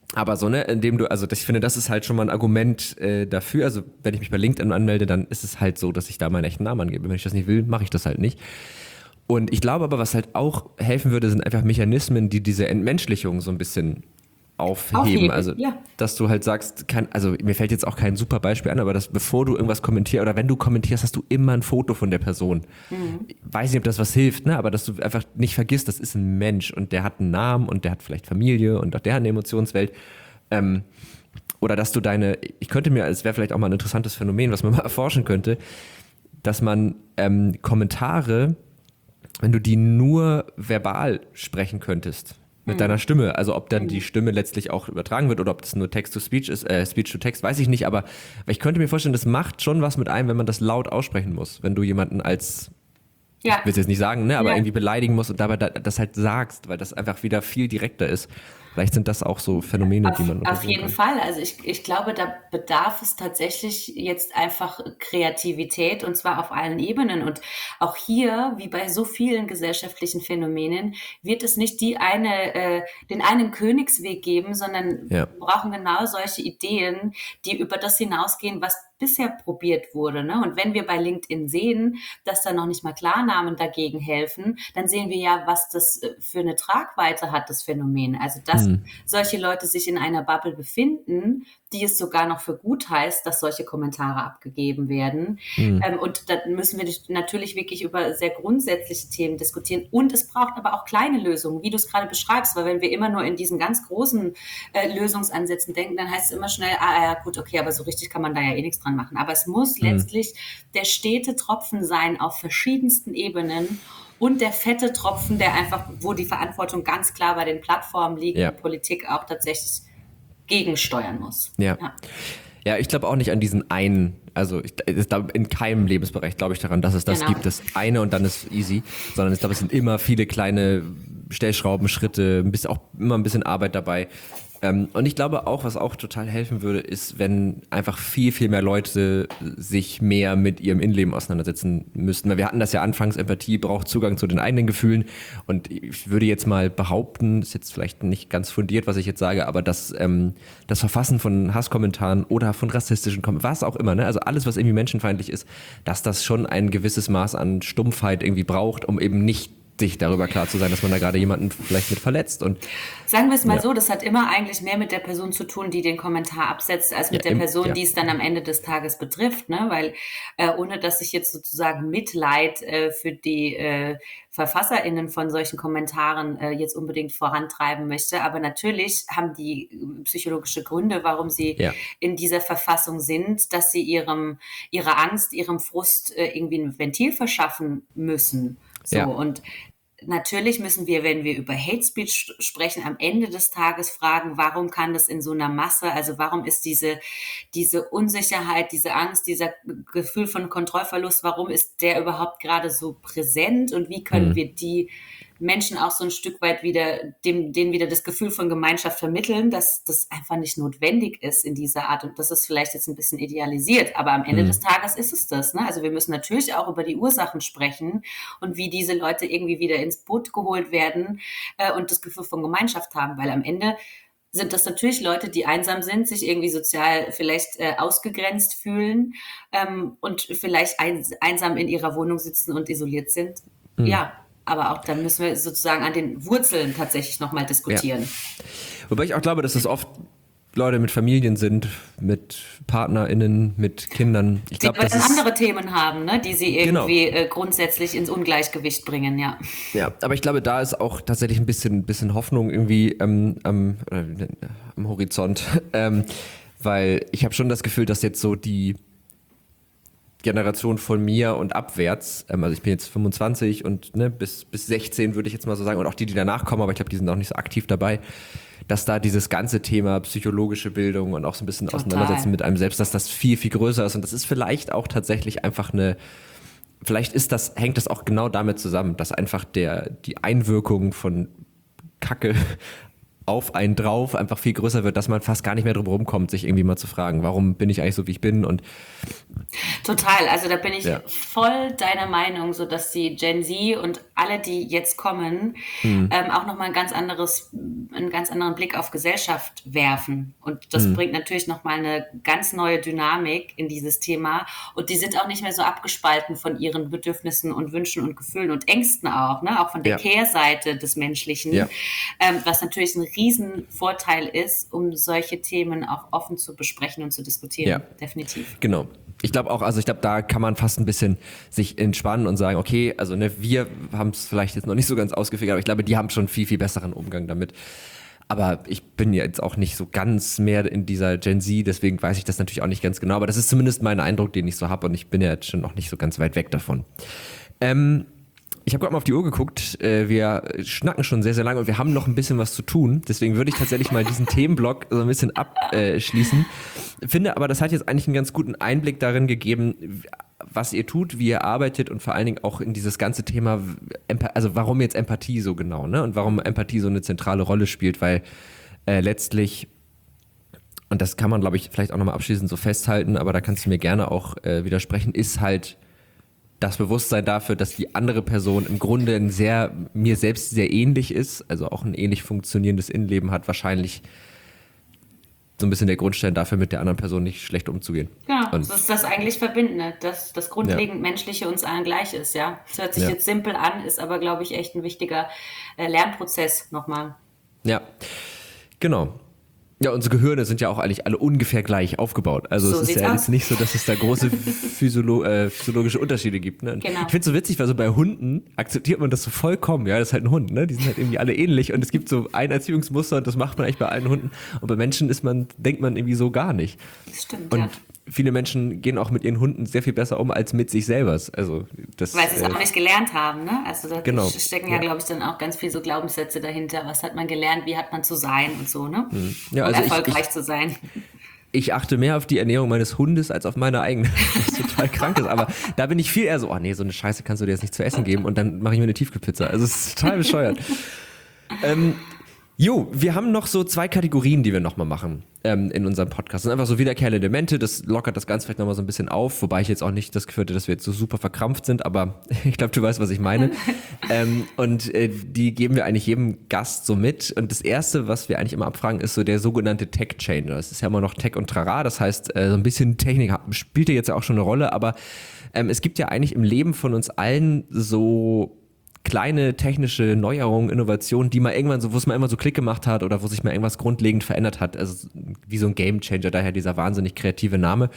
Aber so, ne, indem du, also ich finde, das ist halt schon mal ein Argument dafür. Also wenn ich mich bei LinkedIn anmelde, dann ist es halt so, dass ich da meinen echten Namen angebe. Wenn ich das nicht will, mache ich das halt nicht. Und ich glaube aber, was halt auch helfen würde, sind einfach Mechanismen, die diese Entmenschlichung so ein bisschen aufheben. Also, dass du halt sagst, also mir fällt jetzt auch kein super Beispiel an, aber dass bevor du irgendwas kommentierst oder wenn du kommentierst, hast du immer ein Foto von der Person. Ich weiß nicht, ob das was hilft, ne? Aber dass du einfach nicht vergisst, das ist ein Mensch und der hat einen Namen und der hat vielleicht Familie und auch der hat eine Emotionswelt. Oder dass du ich könnte mir, es wäre vielleicht auch mal ein interessantes Phänomen, was man mal erforschen könnte, dass man Kommentare, wenn du die nur verbal sprechen könntest, mit deiner Stimme, also ob dann die Stimme letztlich auch übertragen wird oder ob das nur Text-to-Speech ist, Speech-to-Text, weiß ich nicht, aber ich könnte mir vorstellen, das macht schon was mit einem, wenn man das laut aussprechen muss, wenn du jemanden als, ich will es jetzt nicht sagen, ne, aber irgendwie beleidigen musst und dabei das halt sagst, weil das einfach wieder viel direkter ist. Vielleicht sind das auch so Phänomene, die man auf jeden Fall. Also ich glaube, da bedarf es tatsächlich jetzt einfach Kreativität und zwar auf allen Ebenen. Und auch hier, wie bei so vielen gesellschaftlichen Phänomenen, wird es nicht den einen Königsweg geben, sondern wir brauchen genau solche Ideen, die über das hinausgehen, was bisher probiert wurde. Ne? Und wenn wir bei LinkedIn sehen, dass da noch nicht mal Klarnamen dagegen helfen, dann sehen wir ja, was das für eine Tragweite hat, das Phänomen. Also dass solche Leute sich in einer Bubble befinden, die es sogar noch für gut heißt, dass solche Kommentare abgegeben werden. Und da müssen wir natürlich wirklich über sehr grundsätzliche Themen diskutieren. Und es braucht aber auch kleine Lösungen, wie du es gerade beschreibst, weil wenn wir immer nur in diesen ganz großen Lösungsansätzen denken, dann heißt es immer schnell, ja gut, okay, aber so richtig kann man da ja eh nichts dran machen. Aber es muss letztlich der stete Tropfen sein auf verschiedensten Ebenen und der fette Tropfen, der einfach, wo die Verantwortung ganz klar bei den Plattformen liegt und Politik auch tatsächlich gegensteuern muss. Ja, ich glaube auch nicht an diesen einen, also in keinem Lebensbereich glaube ich daran, dass es das gibt, das eine und dann ist easy, sondern ich glaube, es sind immer viele kleine Stellschrauben, Schritte, auch immer ein bisschen Arbeit dabei. Und ich glaube auch, was auch total helfen würde, ist, wenn einfach viel, viel mehr Leute sich mehr mit ihrem Innenleben auseinandersetzen müssten. Weil wir hatten das ja anfangs, Empathie braucht Zugang zu den eigenen Gefühlen. Und ich würde jetzt mal behaupten, ist jetzt vielleicht nicht ganz fundiert, was ich jetzt sage, aber das Verfassen von Hasskommentaren oder von rassistischen Kommentaren, was auch immer, ne? Also alles, was irgendwie menschenfeindlich ist, dass das schon ein gewisses Maß an Stumpfheit irgendwie braucht, um eben nicht sich darüber klar zu sein, dass man da gerade jemanden vielleicht mit verletzt. Und sagen wir es mal so, das hat immer eigentlich mehr mit der Person zu tun, die den Kommentar absetzt, als mit der Person, die es dann am Ende des Tages betrifft, ne? Weil ohne dass ich jetzt sozusagen Mitleid für die VerfasserInnen von solchen Kommentaren jetzt unbedingt vorantreiben möchte, aber natürlich haben die psychologische Gründe, warum sie in dieser Verfassung sind, dass sie ihrer Angst, ihrem Frust irgendwie ein Ventil verschaffen müssen. So, und natürlich müssen wir, wenn wir über Hate Speech sprechen, am Ende des Tages fragen, warum kann das in so einer Masse, also warum ist diese Unsicherheit, diese Angst, dieser Gefühl von Kontrollverlust, warum ist der überhaupt gerade so präsent und wie können wir die Menschen auch so ein Stück weit denen wieder das Gefühl von Gemeinschaft vermitteln, dass das einfach nicht notwendig ist in dieser Art. Und das ist vielleicht jetzt ein bisschen idealisiert, aber am Ende des Tages ist es das, ne? Also wir müssen natürlich auch über die Ursachen sprechen und wie diese Leute irgendwie wieder ins Boot geholt werden und das Gefühl von Gemeinschaft haben, weil am Ende sind das natürlich Leute, die einsam sind, sich irgendwie sozial vielleicht ausgegrenzt fühlen und vielleicht einsam in ihrer Wohnung sitzen und isoliert sind. Ja, aber auch dann müssen wir sozusagen an den Wurzeln tatsächlich nochmal diskutieren. Ja. Wobei ich auch glaube, dass es oft Leute mit Familien sind, mit PartnerInnen, mit Kindern. Ich glaube, dass dann andere Themen haben, ne, die sie irgendwie grundsätzlich ins Ungleichgewicht bringen, ja. Ja, aber ich glaube, da ist auch tatsächlich ein bisschen Hoffnung irgendwie am Horizont, weil ich habe schon das Gefühl, dass jetzt so die Generation von mir und abwärts, also ich bin jetzt 25 und bis 16 würde ich jetzt mal so sagen, und auch die danach kommen, aber ich glaube, die sind auch nicht so aktiv dabei, dass da dieses ganze Thema psychologische Bildung und auch so ein bisschen Auseinandersetzen mit einem selbst, dass das viel, viel größer ist und das ist vielleicht auch tatsächlich einfach hängt das auch genau damit zusammen, dass einfach die Einwirkung von Kacke auf einen drauf einfach viel größer wird, dass man fast gar nicht mehr drum rumkommt, sich irgendwie mal zu fragen, warum bin ich eigentlich so, wie ich bin? Und Total, also da bin ich voll deiner Meinung, so dass die Gen Z und alle, die jetzt kommen, auch nochmal einen ganz anderen Blick auf Gesellschaft werfen. Und das bringt natürlich nochmal eine ganz neue Dynamik in dieses Thema. Und die sind auch nicht mehr so abgespalten von ihren Bedürfnissen und Wünschen und Gefühlen und Ängsten auch, ne? Auch von der Kehrseite des Menschlichen, was natürlich ein Riesenvorteil ist, um solche Themen auch offen zu besprechen und zu diskutieren. Definitiv. Genau. Ich glaube auch, also ich glaube, da kann man fast ein bisschen sich entspannen und sagen, okay, also ne, wir haben es vielleicht jetzt noch nicht so ganz ausgefigert, aber ich glaube, die haben schon viel, viel besseren Umgang damit. Aber ich bin jetzt auch nicht so ganz mehr in dieser Gen Z, deswegen weiß ich das natürlich auch nicht ganz genau, aber das ist zumindest mein Eindruck, den ich so habe und ich bin ja jetzt schon noch nicht so ganz weit weg davon. Ich habe gerade mal auf die Uhr geguckt, wir schnacken schon sehr, sehr lange und wir haben noch ein bisschen was zu tun. Deswegen würde ich tatsächlich mal diesen Themenblock so ein bisschen abschließen. Finde aber, das hat jetzt eigentlich einen ganz guten Einblick darin gegeben, was ihr tut, wie ihr arbeitet und vor allen Dingen auch in dieses ganze Thema, also warum jetzt Empathie so genau, ne? Und warum Empathie so eine zentrale Rolle spielt, weil letztlich, und das kann man, glaube ich, vielleicht auch nochmal abschließend so festhalten, aber da kannst du mir gerne auch widersprechen, ist halt das Bewusstsein dafür, dass die andere Person im Grunde mir selbst sehr ähnlich ist, also auch ein ähnlich funktionierendes Innenleben hat, wahrscheinlich so ein bisschen der Grundstein dafür, mit der anderen Person nicht schlecht umzugehen. Genau, das ist das eigentlich Verbindende, dass das grundlegend Menschliche uns allen gleich ist, ja. Das hört sich jetzt simpel an, ist aber, glaube ich, echt ein wichtiger Lernprozess nochmal. Ja, genau. Ja, unsere Gehirne sind ja auch eigentlich alle ungefähr gleich aufgebaut. Also so es ist ja jetzt nicht so, dass es da große physiologische Unterschiede gibt. Ne? Genau. Ich finde es so witzig, weil so bei Hunden akzeptiert man das so vollkommen. Ja, das ist halt ein Hund, ne? Die sind halt irgendwie alle ähnlich und es gibt so ein Erziehungsmuster und das macht man eigentlich bei allen Hunden. Und bei Menschen denkt man irgendwie so gar nicht. Das stimmt, und viele Menschen gehen auch mit ihren Hunden sehr viel besser um als mit sich selber. Also weil sie es auch nicht gelernt haben, ne? Also da stecken ja, glaube ich, dann auch ganz viele so Glaubenssätze dahinter. Was hat man gelernt, wie hat man zu sein und so, ne? Ja, um erfolgreich zu sein. Ich achte mehr auf die Ernährung meines Hundes als auf meine eigene, was total krank ist. Aber da bin ich viel eher so, oh nee, so eine Scheiße kannst du dir jetzt nicht zu essen geben und dann mache ich mir eine Tiefkühlpizza. Also es ist total bescheuert. Wir haben noch so 2 Kategorien, die wir nochmal machen in unserem Podcast. Das sind einfach so wiederkehrende Elemente, das lockert das Ganze vielleicht nochmal so ein bisschen auf, wobei ich jetzt auch nicht das Gefühl hatte, dass wir jetzt so super verkrampft sind, aber ich glaube, du weißt, was ich meine. Die geben wir eigentlich jedem Gast so mit. Und das Erste, was wir eigentlich immer abfragen, ist so der sogenannte Tech-Changer. Das ist ja immer noch Tech und Trara, das heißt, so ein bisschen Technik spielt ja jetzt ja auch schon eine Rolle, aber es gibt ja eigentlich im Leben von uns allen so kleine technische Neuerungen, Innovationen, die mal irgendwann so, wo es mal immer so Klick gemacht hat oder wo sich mal irgendwas grundlegend verändert hat. Also wie so ein Gamechanger, daher dieser wahnsinnig kreative Name.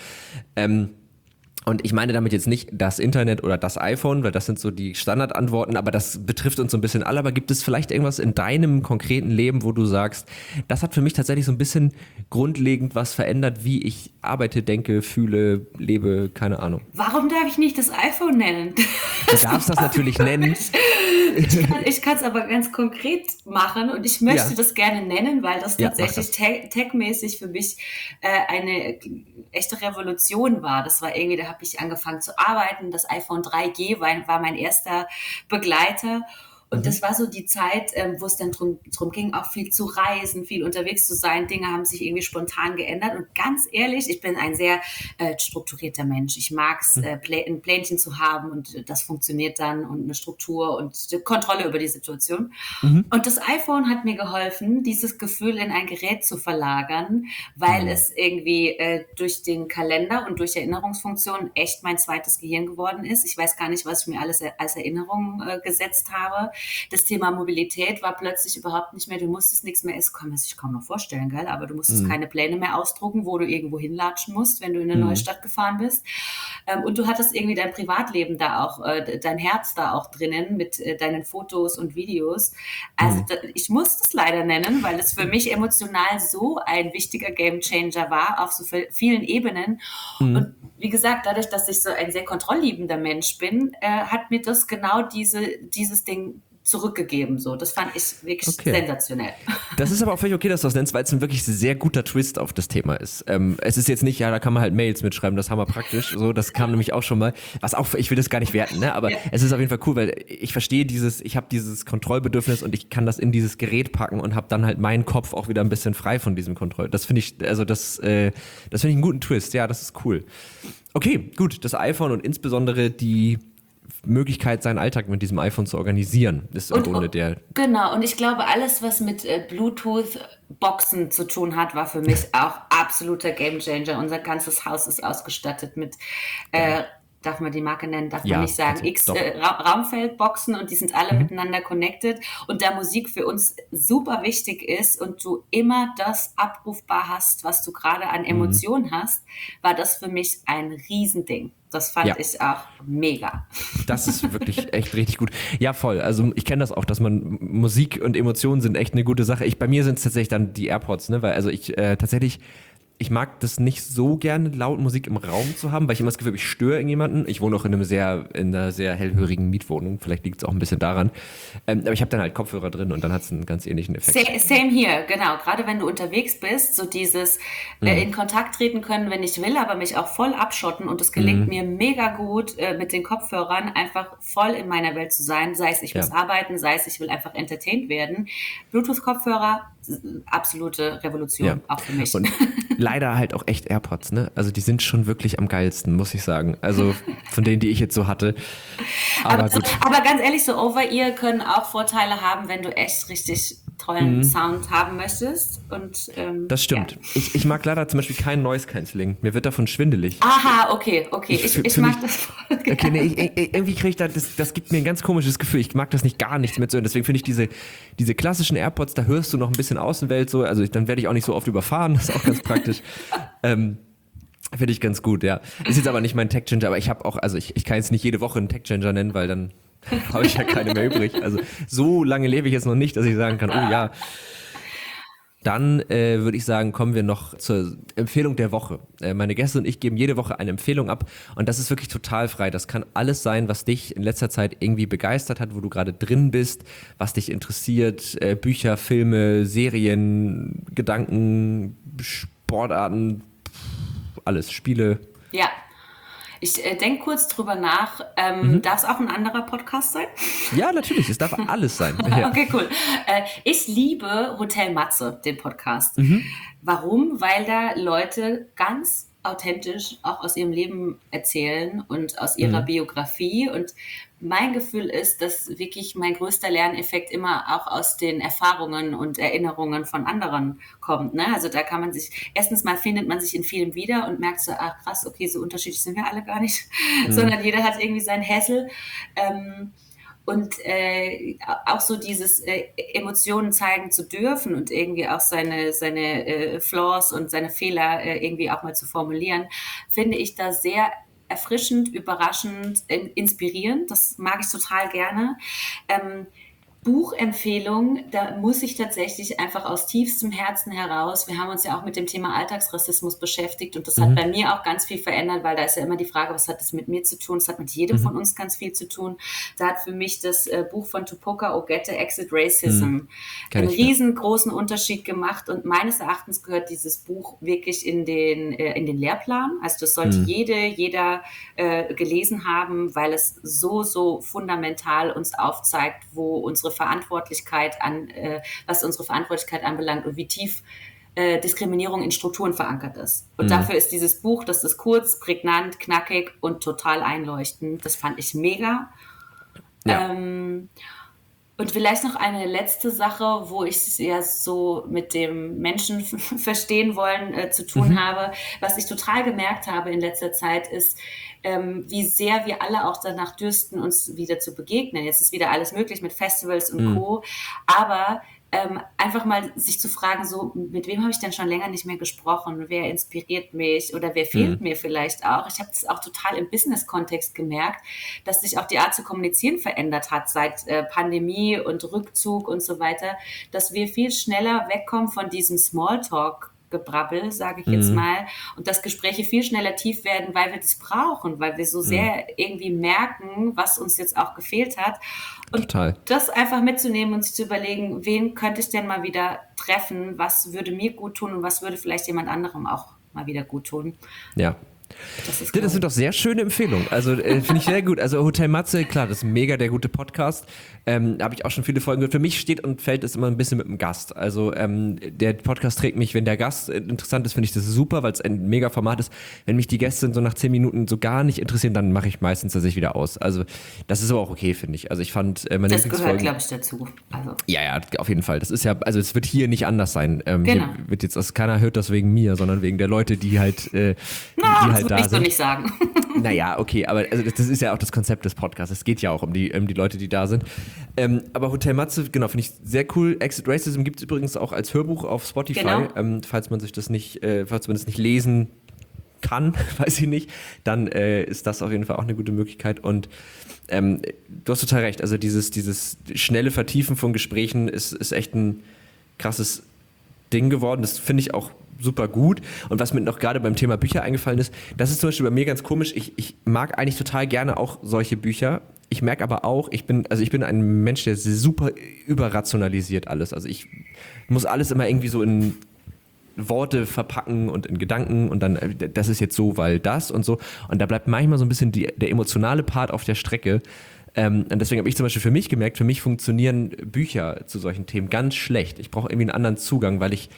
Und ich meine damit jetzt nicht das Internet oder das iPhone, weil das sind so die Standardantworten, aber das betrifft uns so ein bisschen alle. Aber gibt es vielleicht irgendwas in deinem konkreten Leben, wo du sagst, das hat für mich tatsächlich so ein bisschen grundlegend was verändert, wie ich arbeite, denke, fühle, lebe, keine Ahnung. Warum darf ich nicht das iPhone nennen? Du darfst das natürlich nennen. Ich kann es aber ganz konkret machen und ich möchte das gerne nennen, weil das tatsächlich tech-mäßig für mich eine echte Revolution war. Das war irgendwie, da habe ich angefangen zu arbeiten. Das iPhone 3G war mein erster Begleiter. Und das war so die Zeit, wo es dann drum ging, auch viel zu reisen, viel unterwegs zu sein. Dinge haben sich irgendwie spontan geändert. Und ganz ehrlich, ich bin ein sehr strukturierter Mensch. Ich mag es, ein Plänchen zu haben und das funktioniert dann und eine Struktur und Kontrolle über die Situation. Und das iPhone hat mir geholfen, dieses Gefühl in ein Gerät zu verlagern, weil es irgendwie durch den Kalender und durch Erinnerungsfunktionen echt mein zweites Gehirn geworden ist. Ich weiß gar nicht, was ich mir alles als Erinnerung gesetzt habe. Das Thema Mobilität war plötzlich überhaupt nicht mehr, du musstest nichts mehr, kann man sich kaum noch vorstellen, gell? Aber du musstest keine Pläne mehr ausdrucken, wo du irgendwo hinlatschen musst, wenn du in eine neue Stadt gefahren bist. Und du hattest irgendwie dein Privatleben da auch, dein Herz da auch drinnen mit deinen Fotos und Videos. Also ich muss das leider nennen, weil es für mich emotional so ein wichtiger Gamechanger war, auf so vielen Ebenen. Und wie gesagt, dadurch, dass ich so ein sehr kontrollliebender Mensch bin, hat mir das genau dieses Ding zurückgegeben. So, das fand ich wirklich sensationell. Das ist aber auch völlig okay, dass du das nennst, weil es ein wirklich sehr guter Twist auf das Thema ist. Es ist jetzt nicht, ja, da kann man halt Mails mitschreiben, das haben wir praktisch. So, das kam nämlich auch schon mal. Was auch, ich will das gar nicht werten, ne? Aber es ist auf jeden Fall cool, weil ich verstehe ich habe dieses Kontrollbedürfnis und ich kann das in dieses Gerät packen und habe dann halt meinen Kopf auch wieder ein bisschen frei von diesem Kontroll. Das finde ich, das finde ich einen guten Twist. Ja, das ist cool. Okay, gut, das iPhone und insbesondere die Möglichkeit, seinen Alltag mit diesem iPhone zu organisieren, ist im Grunde der... Genau, und ich glaube, alles, was mit Bluetooth-Boxen zu tun hat, war für mich auch absoluter Gamechanger. Unser ganzes Haus ist ausgestattet mit, darf man die Marke nennen, darf man nicht sagen, Raumfeldboxen, und die sind alle miteinander connected. Und da Musik für uns super wichtig ist und du immer das abrufbar hast, was du gerade an Emotionen hast, war das für mich ein Riesending. Das fand ich auch mega. Das ist wirklich echt richtig gut. Ja, voll. Also ich kenne das auch, dass man Musik und Emotionen sind echt eine gute Sache. Bei mir sind es tatsächlich dann die AirPods, ne? Weil also ich mag das nicht so gerne, laut Musik im Raum zu haben, weil ich immer das Gefühl habe, ich störe irgendjemanden. Ich wohne auch in einer sehr hellhörigen Mietwohnung. Vielleicht liegt es auch ein bisschen daran. Aber ich habe dann halt Kopfhörer drin und dann hat es einen ganz ähnlichen Effekt. Same hier, genau. Gerade wenn du unterwegs bist, so dieses in Kontakt treten können, wenn ich will, aber mich auch voll abschotten. Und es gelingt mir mega gut, mit den Kopfhörern einfach voll in meiner Welt zu sein. Sei es, ich muss arbeiten, sei es, ich will einfach entertained werden. Bluetooth-Kopfhörer, absolute Revolution, auch für mich. Und leider halt auch echt AirPods, ne? Also die sind schon wirklich am geilsten, muss ich sagen. Also von denen, die ich jetzt so hatte. Aber gut. Aber ganz ehrlich, so Over-Ear können auch Vorteile haben, wenn du echt richtig tollen Sound haben möchtest. Und, das stimmt. Ja. Ich mag leider zum Beispiel kein Noise Cancelling. Mir wird davon schwindelig. Aha, okay. Ich mag das voll gerne. Okay, nee, irgendwie kriege ich das gibt mir ein ganz komisches Gefühl. Ich mag das nicht, gar nichts mit so. Und deswegen finde ich diese klassischen AirPods, da hörst du noch ein bisschen Außenwelt so. Also dann werde ich auch nicht so oft überfahren. Das ist auch ganz praktisch. Finde ich ganz gut, ja. Ist jetzt aber nicht mein Tech-Changer, aber ich habe auch, also ich kann jetzt nicht jede Woche einen Tech-Changer nennen, weil dann habe ich ja keine mehr übrig. Also so lange lebe ich jetzt noch nicht, dass ich sagen kann, oh ja. Dann würde ich sagen, kommen wir noch zur Empfehlung der Woche. Meine Gäste und ich geben jede Woche eine Empfehlung ab und das ist wirklich total frei. Das kann alles sein, was dich in letzter Zeit irgendwie begeistert hat, wo du gerade drin bist, was dich interessiert. Bücher, Filme, Serien, Gedanken, Sportarten, alles, Spiele. Ja. Ich denke kurz drüber nach. Darf es auch ein anderer Podcast sein? Ja, natürlich. Es darf alles sein. Ja. Okay, cool. Ich liebe Hotel Matze, den Podcast. Warum? Weil da Leute ganz authentisch auch aus ihrem Leben erzählen und aus ihrer Biografie. Und mein Gefühl ist, dass wirklich mein größter Lerneffekt immer auch aus den Erfahrungen und Erinnerungen von anderen kommt. Ne? Also da kann man erstens mal findet man sich in vielem wieder und merkt so, ach krass, okay, so unterschiedlich sind wir alle gar nicht, sondern jeder hat irgendwie seinen Hässel. Und auch so dieses Emotionen zeigen zu dürfen und irgendwie auch seine Flaws und seine Fehler irgendwie auch mal zu formulieren, finde ich da sehr erfrischend, überraschend, inspirierend. Das mag ich total gerne. Buchempfehlung, da muss ich tatsächlich einfach aus tiefstem Herzen heraus, wir haben uns ja auch mit dem Thema Alltagsrassismus beschäftigt und das hat bei mir auch ganz viel verändert, weil da ist ja immer die Frage, was hat das mit mir zu tun? Das hat mit jedem von uns ganz viel zu tun. Da hat für mich das Buch von Tupoka Ogette, Exit Racism, einen riesengroßen Unterschied gemacht und meines Erachtens gehört dieses Buch wirklich in den Lehrplan. Also das sollte jeder gelesen haben, weil es so fundamental uns aufzeigt, wo unsere Verantwortlichkeit was unsere Verantwortlichkeit anbelangt und wie tief Diskriminierung in Strukturen verankert ist. Und dafür ist dieses Buch, das ist kurz, prägnant, knackig und total einleuchtend. Das fand ich mega. Ja. Und vielleicht noch eine letzte Sache, wo ich es ja so mit dem Menschen verstehen wollen zu tun habe. Was ich total gemerkt habe in letzter Zeit ist, wie sehr wir alle auch danach dürsten, uns wieder zu begegnen. Jetzt ist wieder alles möglich mit Festivals und Co. Aber einfach mal sich zu fragen, so, mit wem habe ich denn schon länger nicht mehr gesprochen? Wer inspiriert mich oder wer fehlt mir vielleicht auch? Ich habe das auch total im Business-Kontext gemerkt, dass sich auch die Art zu kommunizieren verändert hat seit Pandemie und Rückzug und so weiter, dass wir viel schneller wegkommen von diesem Smalltalk Gebrabbel, sage ich jetzt mal, und dass Gespräche viel schneller tief werden, weil wir das brauchen, weil wir so sehr irgendwie merken, was uns jetzt auch gefehlt hat. Und Total. das einfach mitzunehmen und sich zu überlegen, wen könnte ich denn mal wieder treffen, was würde mir gut tun und was würde vielleicht jemand anderem auch mal wieder gut tun. Ja. Das sind doch sehr schöne Empfehlungen. Also finde ich sehr gut. Also Hotel Matze, klar, das ist mega der gute Podcast. Habe ich auch schon viele Folgen gehört. Für mich steht und fällt es immer ein bisschen mit dem Gast. Also der Podcast trägt mich, wenn der Gast interessant ist, finde ich das super, weil es ein mega Format ist. Wenn mich die Gäste so nach 10 Minuten so gar nicht interessieren, dann mache ich meistens tatsächlich wieder aus. Also das ist aber auch okay, finde ich. Also ich fand meine Das gehört, glaube ich, dazu. Also. Ja, auf jeden Fall. Das ist ja, also es wird hier nicht anders sein. Genau. Hier wird jetzt, also keiner hört das wegen mir, sondern wegen der Leute, die halt, die halt da sind. So nicht sagen. Naja, okay, aber also das ist ja auch das Konzept des Podcasts. Es geht ja auch um die Leute, die da sind. Aber Hotel Matze, genau, finde ich sehr cool. Exit Racism gibt es übrigens auch als Hörbuch auf Spotify. Genau. Falls man das nicht lesen kann, weiß ich nicht, dann ist das auf jeden Fall auch eine gute Möglichkeit. Und du hast total recht. Also dieses schnelle Vertiefen von Gesprächen ist echt ein krasses Ding geworden. Das finde ich auch super gut. Und was mir noch gerade beim Thema Bücher eingefallen ist, das ist zum Beispiel bei mir ganz komisch. Ich mag eigentlich total gerne auch solche Bücher. Ich merke aber auch, ich bin ein Mensch, der super überrationalisiert alles. Also ich muss alles immer irgendwie so in Worte verpacken und in Gedanken und dann, das ist jetzt so, weil das und so. Und da bleibt manchmal so ein bisschen der emotionale Part auf der Strecke. Und deswegen habe ich zum Beispiel für mich gemerkt, für mich funktionieren Bücher zu solchen Themen ganz schlecht. Ich brauche irgendwie einen anderen Zugang, weil ich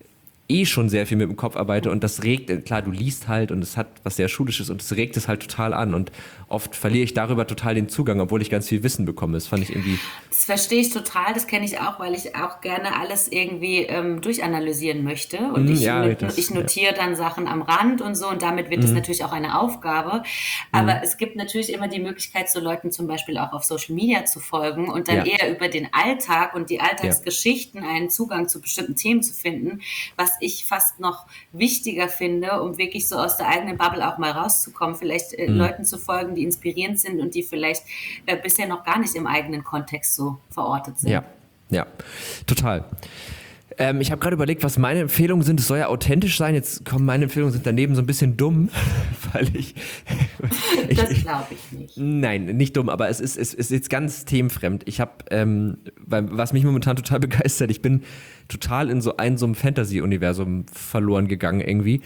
schon sehr viel mit dem Kopf arbeite und das regt, klar, du liest halt und es hat was sehr Schulisches und es regt es halt total an und oft verliere ich darüber total den Zugang, obwohl ich ganz viel Wissen bekomme. Das fand ich irgendwie... Das verstehe ich total, das kenne ich auch, weil ich auch gerne alles irgendwie durchanalysieren möchte und ich notiere dann Sachen am Rand und so und damit wird das natürlich auch eine Aufgabe, aber es gibt natürlich immer die Möglichkeit, so Leuten zum Beispiel auch auf Social Media zu folgen und dann eher über den Alltag und die Alltagsgeschichten einen Zugang zu bestimmten Themen zu finden, was ich fast noch wichtiger finde, um wirklich so aus der eigenen Bubble auch mal rauszukommen, vielleicht Leuten zu folgen, die inspirierend sind und die vielleicht bisher noch gar nicht im eigenen Kontext so verortet sind. Ja, total. Ich habe gerade überlegt, was meine Empfehlungen sind. Es soll ja authentisch sein. Jetzt kommen meine Empfehlungen sind daneben so ein bisschen dumm, weil das glaube ich nicht. Nein, nicht dumm, aber es ist jetzt ganz themenfremd. Ich habe, was mich momentan total begeistert, ich bin total in so einem Fantasy-Universum verloren gegangen irgendwie.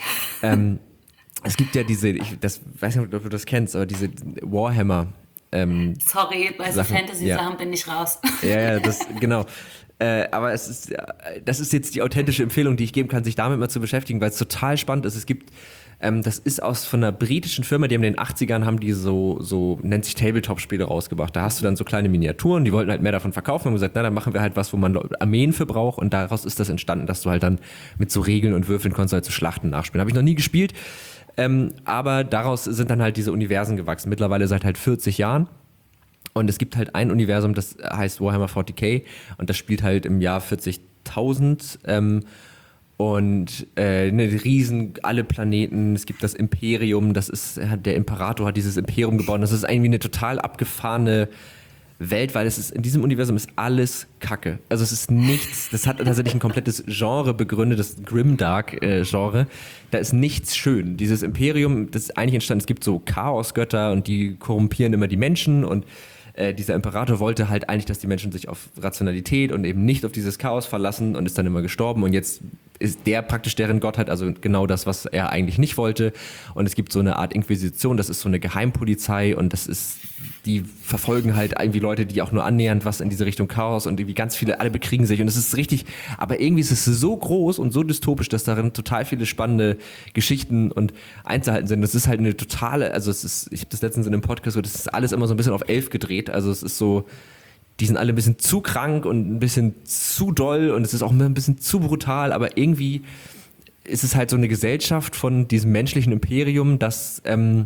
Es gibt ja das weiß nicht, ob du das kennst, aber diese Warhammer. Sorry, bei so Fantasy-Sachen bin ich raus. Ja, genau. Aber das ist jetzt die authentische Empfehlung, die ich geben kann, sich damit mal zu beschäftigen, weil es total spannend ist. Es gibt, das ist von einer britischen Firma, die haben in den 80ern haben die so nennt sich Tabletop-Spiele rausgebracht. Da hast du dann so kleine Miniaturen, die wollten halt mehr davon verkaufen und haben gesagt, na, dann machen wir halt was, wo man Armeen für braucht und daraus ist das entstanden, dass du halt dann mit so Regeln und Würfeln konntest halt so Schlachten nachspielen. Habe ich noch nie gespielt, aber daraus sind dann halt diese Universen gewachsen, mittlerweile seit halt 40 Jahren. Und es gibt halt ein Universum, das heißt Warhammer 40k und das spielt halt im Jahr 40.000 und alle Planeten, es gibt das Imperium, der Imperator hat dieses Imperium gebaut, das ist irgendwie eine total abgefahrene Welt, weil in diesem Universum ist alles Kacke. Also es ist nichts, das hat tatsächlich ein komplettes Genre begründet, das Grimdark-Genre. Da ist nichts schön. Dieses Imperium, das ist eigentlich entstanden, es gibt so Chaosgötter und die korrumpieren immer die Menschen und dieser Imperator wollte halt eigentlich, dass die Menschen sich auf Rationalität und eben nicht auf dieses Chaos verlassen und ist dann immer gestorben und jetzt ist der praktisch deren Gottheit, also genau das, was er eigentlich nicht wollte. Und es gibt so eine Art Inquisition, das ist so eine Geheimpolizei und die verfolgen halt irgendwie Leute, die auch nur annähernd was in diese Richtung Chaos und irgendwie ganz viele, alle bekriegen sich und es ist richtig, aber irgendwie ist es so groß und so dystopisch, dass darin total viele spannende Geschichten und Einzelheiten sind. Das ist halt eine totale, also ich habe das letztens in einem Podcast gehört, das ist alles immer so ein bisschen auf 11 gedreht, also es ist so, die sind alle ein bisschen zu krank und ein bisschen zu doll und es ist auch ein bisschen zu brutal, aber irgendwie ist es halt so eine Gesellschaft von diesem menschlichen Imperium, das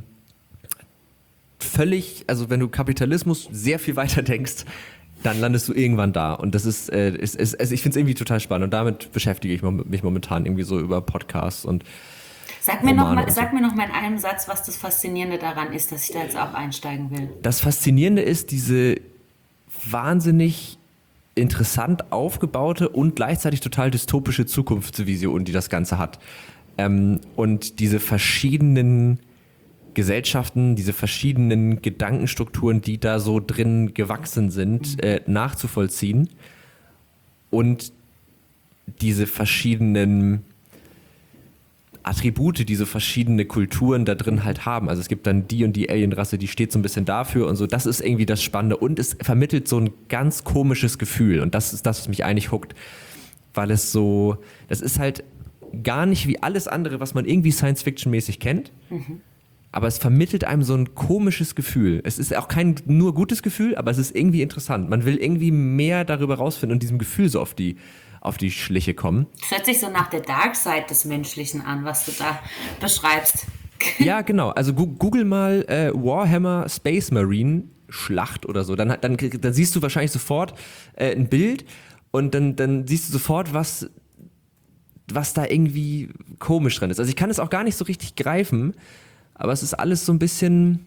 völlig, also wenn du Kapitalismus sehr viel weiter denkst, dann landest du irgendwann da und das ist ich finde es irgendwie total spannend und damit beschäftige ich mich momentan irgendwie so über Podcasts und Sag mir noch mal in einem Satz, was das Faszinierende daran ist, dass ich da jetzt auch einsteigen will. Das Faszinierende ist diese wahnsinnig interessant aufgebaute und gleichzeitig total dystopische Zukunftsvision, die das Ganze hat. Und diese verschiedenen Gesellschaften, diese verschiedenen Gedankenstrukturen, die da so drin gewachsen sind, nachzuvollziehen und diese verschiedenen Attribute, diese verschiedene Kulturen da drin halt haben. Also es gibt dann die und die Alienrasse, die steht so ein bisschen dafür und so. Das ist irgendwie das Spannende und es vermittelt so ein ganz komisches Gefühl und das ist das, was mich eigentlich huckt, weil es so, das ist halt gar nicht wie alles andere, was man irgendwie Science-Fiction-mäßig kennt, aber es vermittelt einem so ein komisches Gefühl. Es ist auch kein nur gutes Gefühl, aber es ist irgendwie interessant. Man will irgendwie mehr darüber rausfinden und diesem Gefühl so auf die Schliche kommen. Das hört sich so nach der Dark Side des Menschlichen an, was du da beschreibst. Ja, genau. Also google mal Warhammer Space Marine Schlacht oder so. Dann siehst du wahrscheinlich sofort ein Bild und dann siehst du sofort, was da irgendwie komisch drin ist. Also ich kann es auch gar nicht so richtig greifen, aber es ist alles so ein bisschen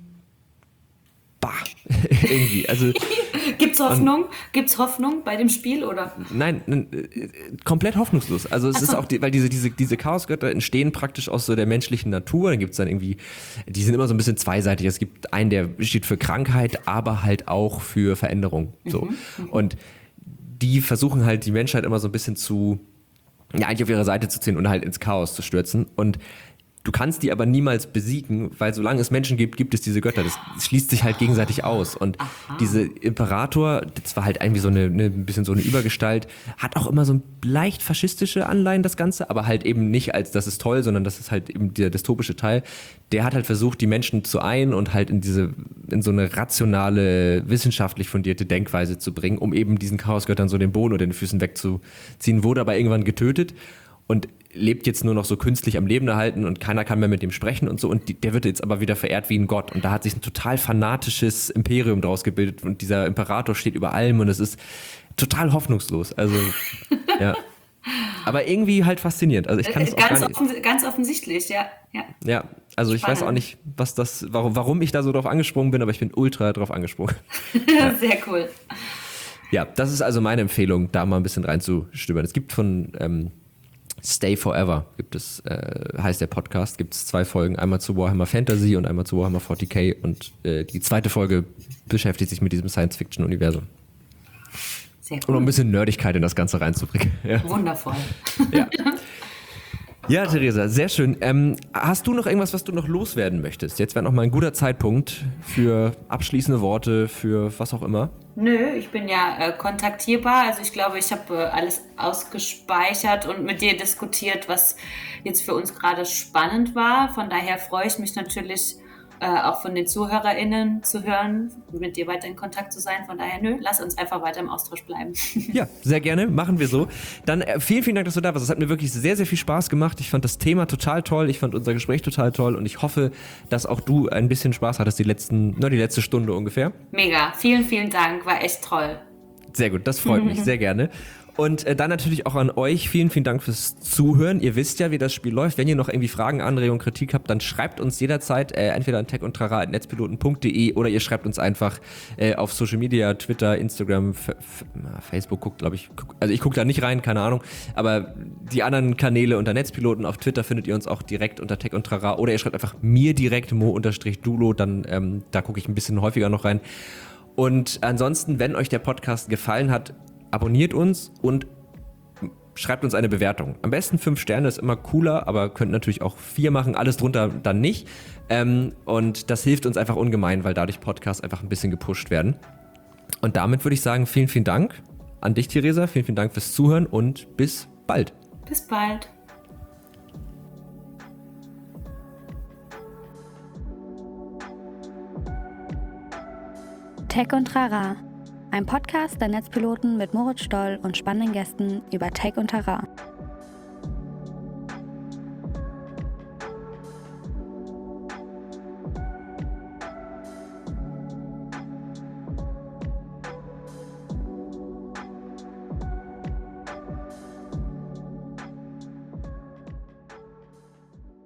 irgendwie. Also Gibt's Hoffnung? Gibt's Hoffnung bei dem Spiel, oder? Nein, komplett hoffnungslos. Also es ist auch, weil diese Chaosgötter entstehen praktisch aus so der menschlichen Natur. Dann gibt's dann irgendwie, die sind immer so ein bisschen zweiseitig. Es gibt einen, der steht für Krankheit, aber halt auch für Veränderung. So. Und die versuchen halt die Menschheit immer so ein bisschen eigentlich auf ihre Seite zu ziehen und halt ins Chaos zu stürzen. Und du kannst die aber niemals besiegen, weil solange es Menschen gibt, gibt es diese Götter. Das schließt sich halt gegenseitig aus. Und diese Imperator, das war halt irgendwie so ein bisschen so eine Übergestalt, hat auch immer so leicht faschistische Anleihen, das Ganze, aber halt eben nicht als das ist toll, sondern das ist halt eben der dystopische Teil. Der hat halt versucht, die Menschen zu ein und halt in so eine rationale, wissenschaftlich fundierte Denkweise zu bringen, um eben diesen Chaosgöttern so den Boden unter den Füßen wegzuziehen, wurde aber irgendwann getötet und lebt jetzt nur noch so künstlich am Leben erhalten und keiner kann mehr mit dem sprechen und so und der wird jetzt aber wieder verehrt wie ein Gott und da hat sich ein total fanatisches Imperium draus gebildet und dieser Imperator steht über allem und es ist total hoffnungslos, also ja, aber irgendwie halt faszinierend, also ich kann es auch gar nicht... Ganz offensichtlich, ja. Ja, also ich weiß auch nicht, warum ich da so drauf angesprungen bin, aber ich bin ultra drauf angesprungen. Ja. Sehr cool. Ja, das ist also meine Empfehlung, da mal ein bisschen reinzustöbern. Es gibt von Stay Forever, heißt der Podcast, gibt es 2 Folgen, einmal zu Warhammer Fantasy und einmal zu Warhammer 40k und die zweite Folge beschäftigt sich mit diesem Science-Fiction-Universum. Sehr cool. Und um ein bisschen Nerdigkeit in das Ganze reinzubringen. Ja. Wundervoll. Ja. Ja, Theresa, sehr schön. Hast du noch irgendwas, was du noch loswerden möchtest? Jetzt wäre noch mal ein guter Zeitpunkt für abschließende Worte, für was auch immer. Nö, ich bin ja kontaktierbar. Also ich glaube, ich habe alles ausgespeichert und mit dir diskutiert, was jetzt für uns gerade spannend war. Von daher freue ich mich natürlich, auch von den ZuhörerInnen zu hören, mit dir weiter in Kontakt zu sein. Von daher, lass uns einfach weiter im Austausch bleiben. Ja, sehr gerne, machen wir so. Dann vielen, vielen Dank, dass du da warst. Es hat mir wirklich sehr, sehr viel Spaß gemacht. Ich fand das Thema total toll, ich fand unser Gespräch total toll und ich hoffe, dass auch du ein bisschen Spaß hattest die letzte Stunde ungefähr. Mega, vielen, vielen Dank, war echt toll. Sehr gut, das freut mich, sehr gerne. Und dann natürlich auch an euch, vielen, vielen Dank fürs Zuhören. Ihr wisst ja, wie das Spiel läuft. Wenn ihr noch irgendwie Fragen, Anregungen, Kritik habt, dann schreibt uns jederzeit entweder an techundtrara@netzpiloten.de oder ihr schreibt uns einfach auf Social Media, Twitter, Instagram, Facebook ich gucke da nicht rein, keine Ahnung, aber die anderen Kanäle unter Netzpiloten, auf Twitter findet ihr uns auch direkt unter techundtrara oder ihr schreibt einfach mir direkt mo_dulo, dann da gucke ich ein bisschen häufiger noch rein. Und ansonsten, wenn euch der Podcast gefallen hat, abonniert uns und schreibt uns eine Bewertung. Am besten 5 Sterne, ist immer cooler, aber könnt natürlich auch 4 machen, alles drunter dann nicht. Und das hilft uns einfach ungemein, weil dadurch Podcasts einfach ein bisschen gepusht werden. Und damit würde ich sagen, vielen, vielen Dank an dich, Theresa. Vielen, vielen Dank fürs Zuhören und bis bald. Bis bald. Tech und Trara. Ein Podcast der Netzpiloten mit Moritz Stoll und spannenden Gästen über Tech und Trara.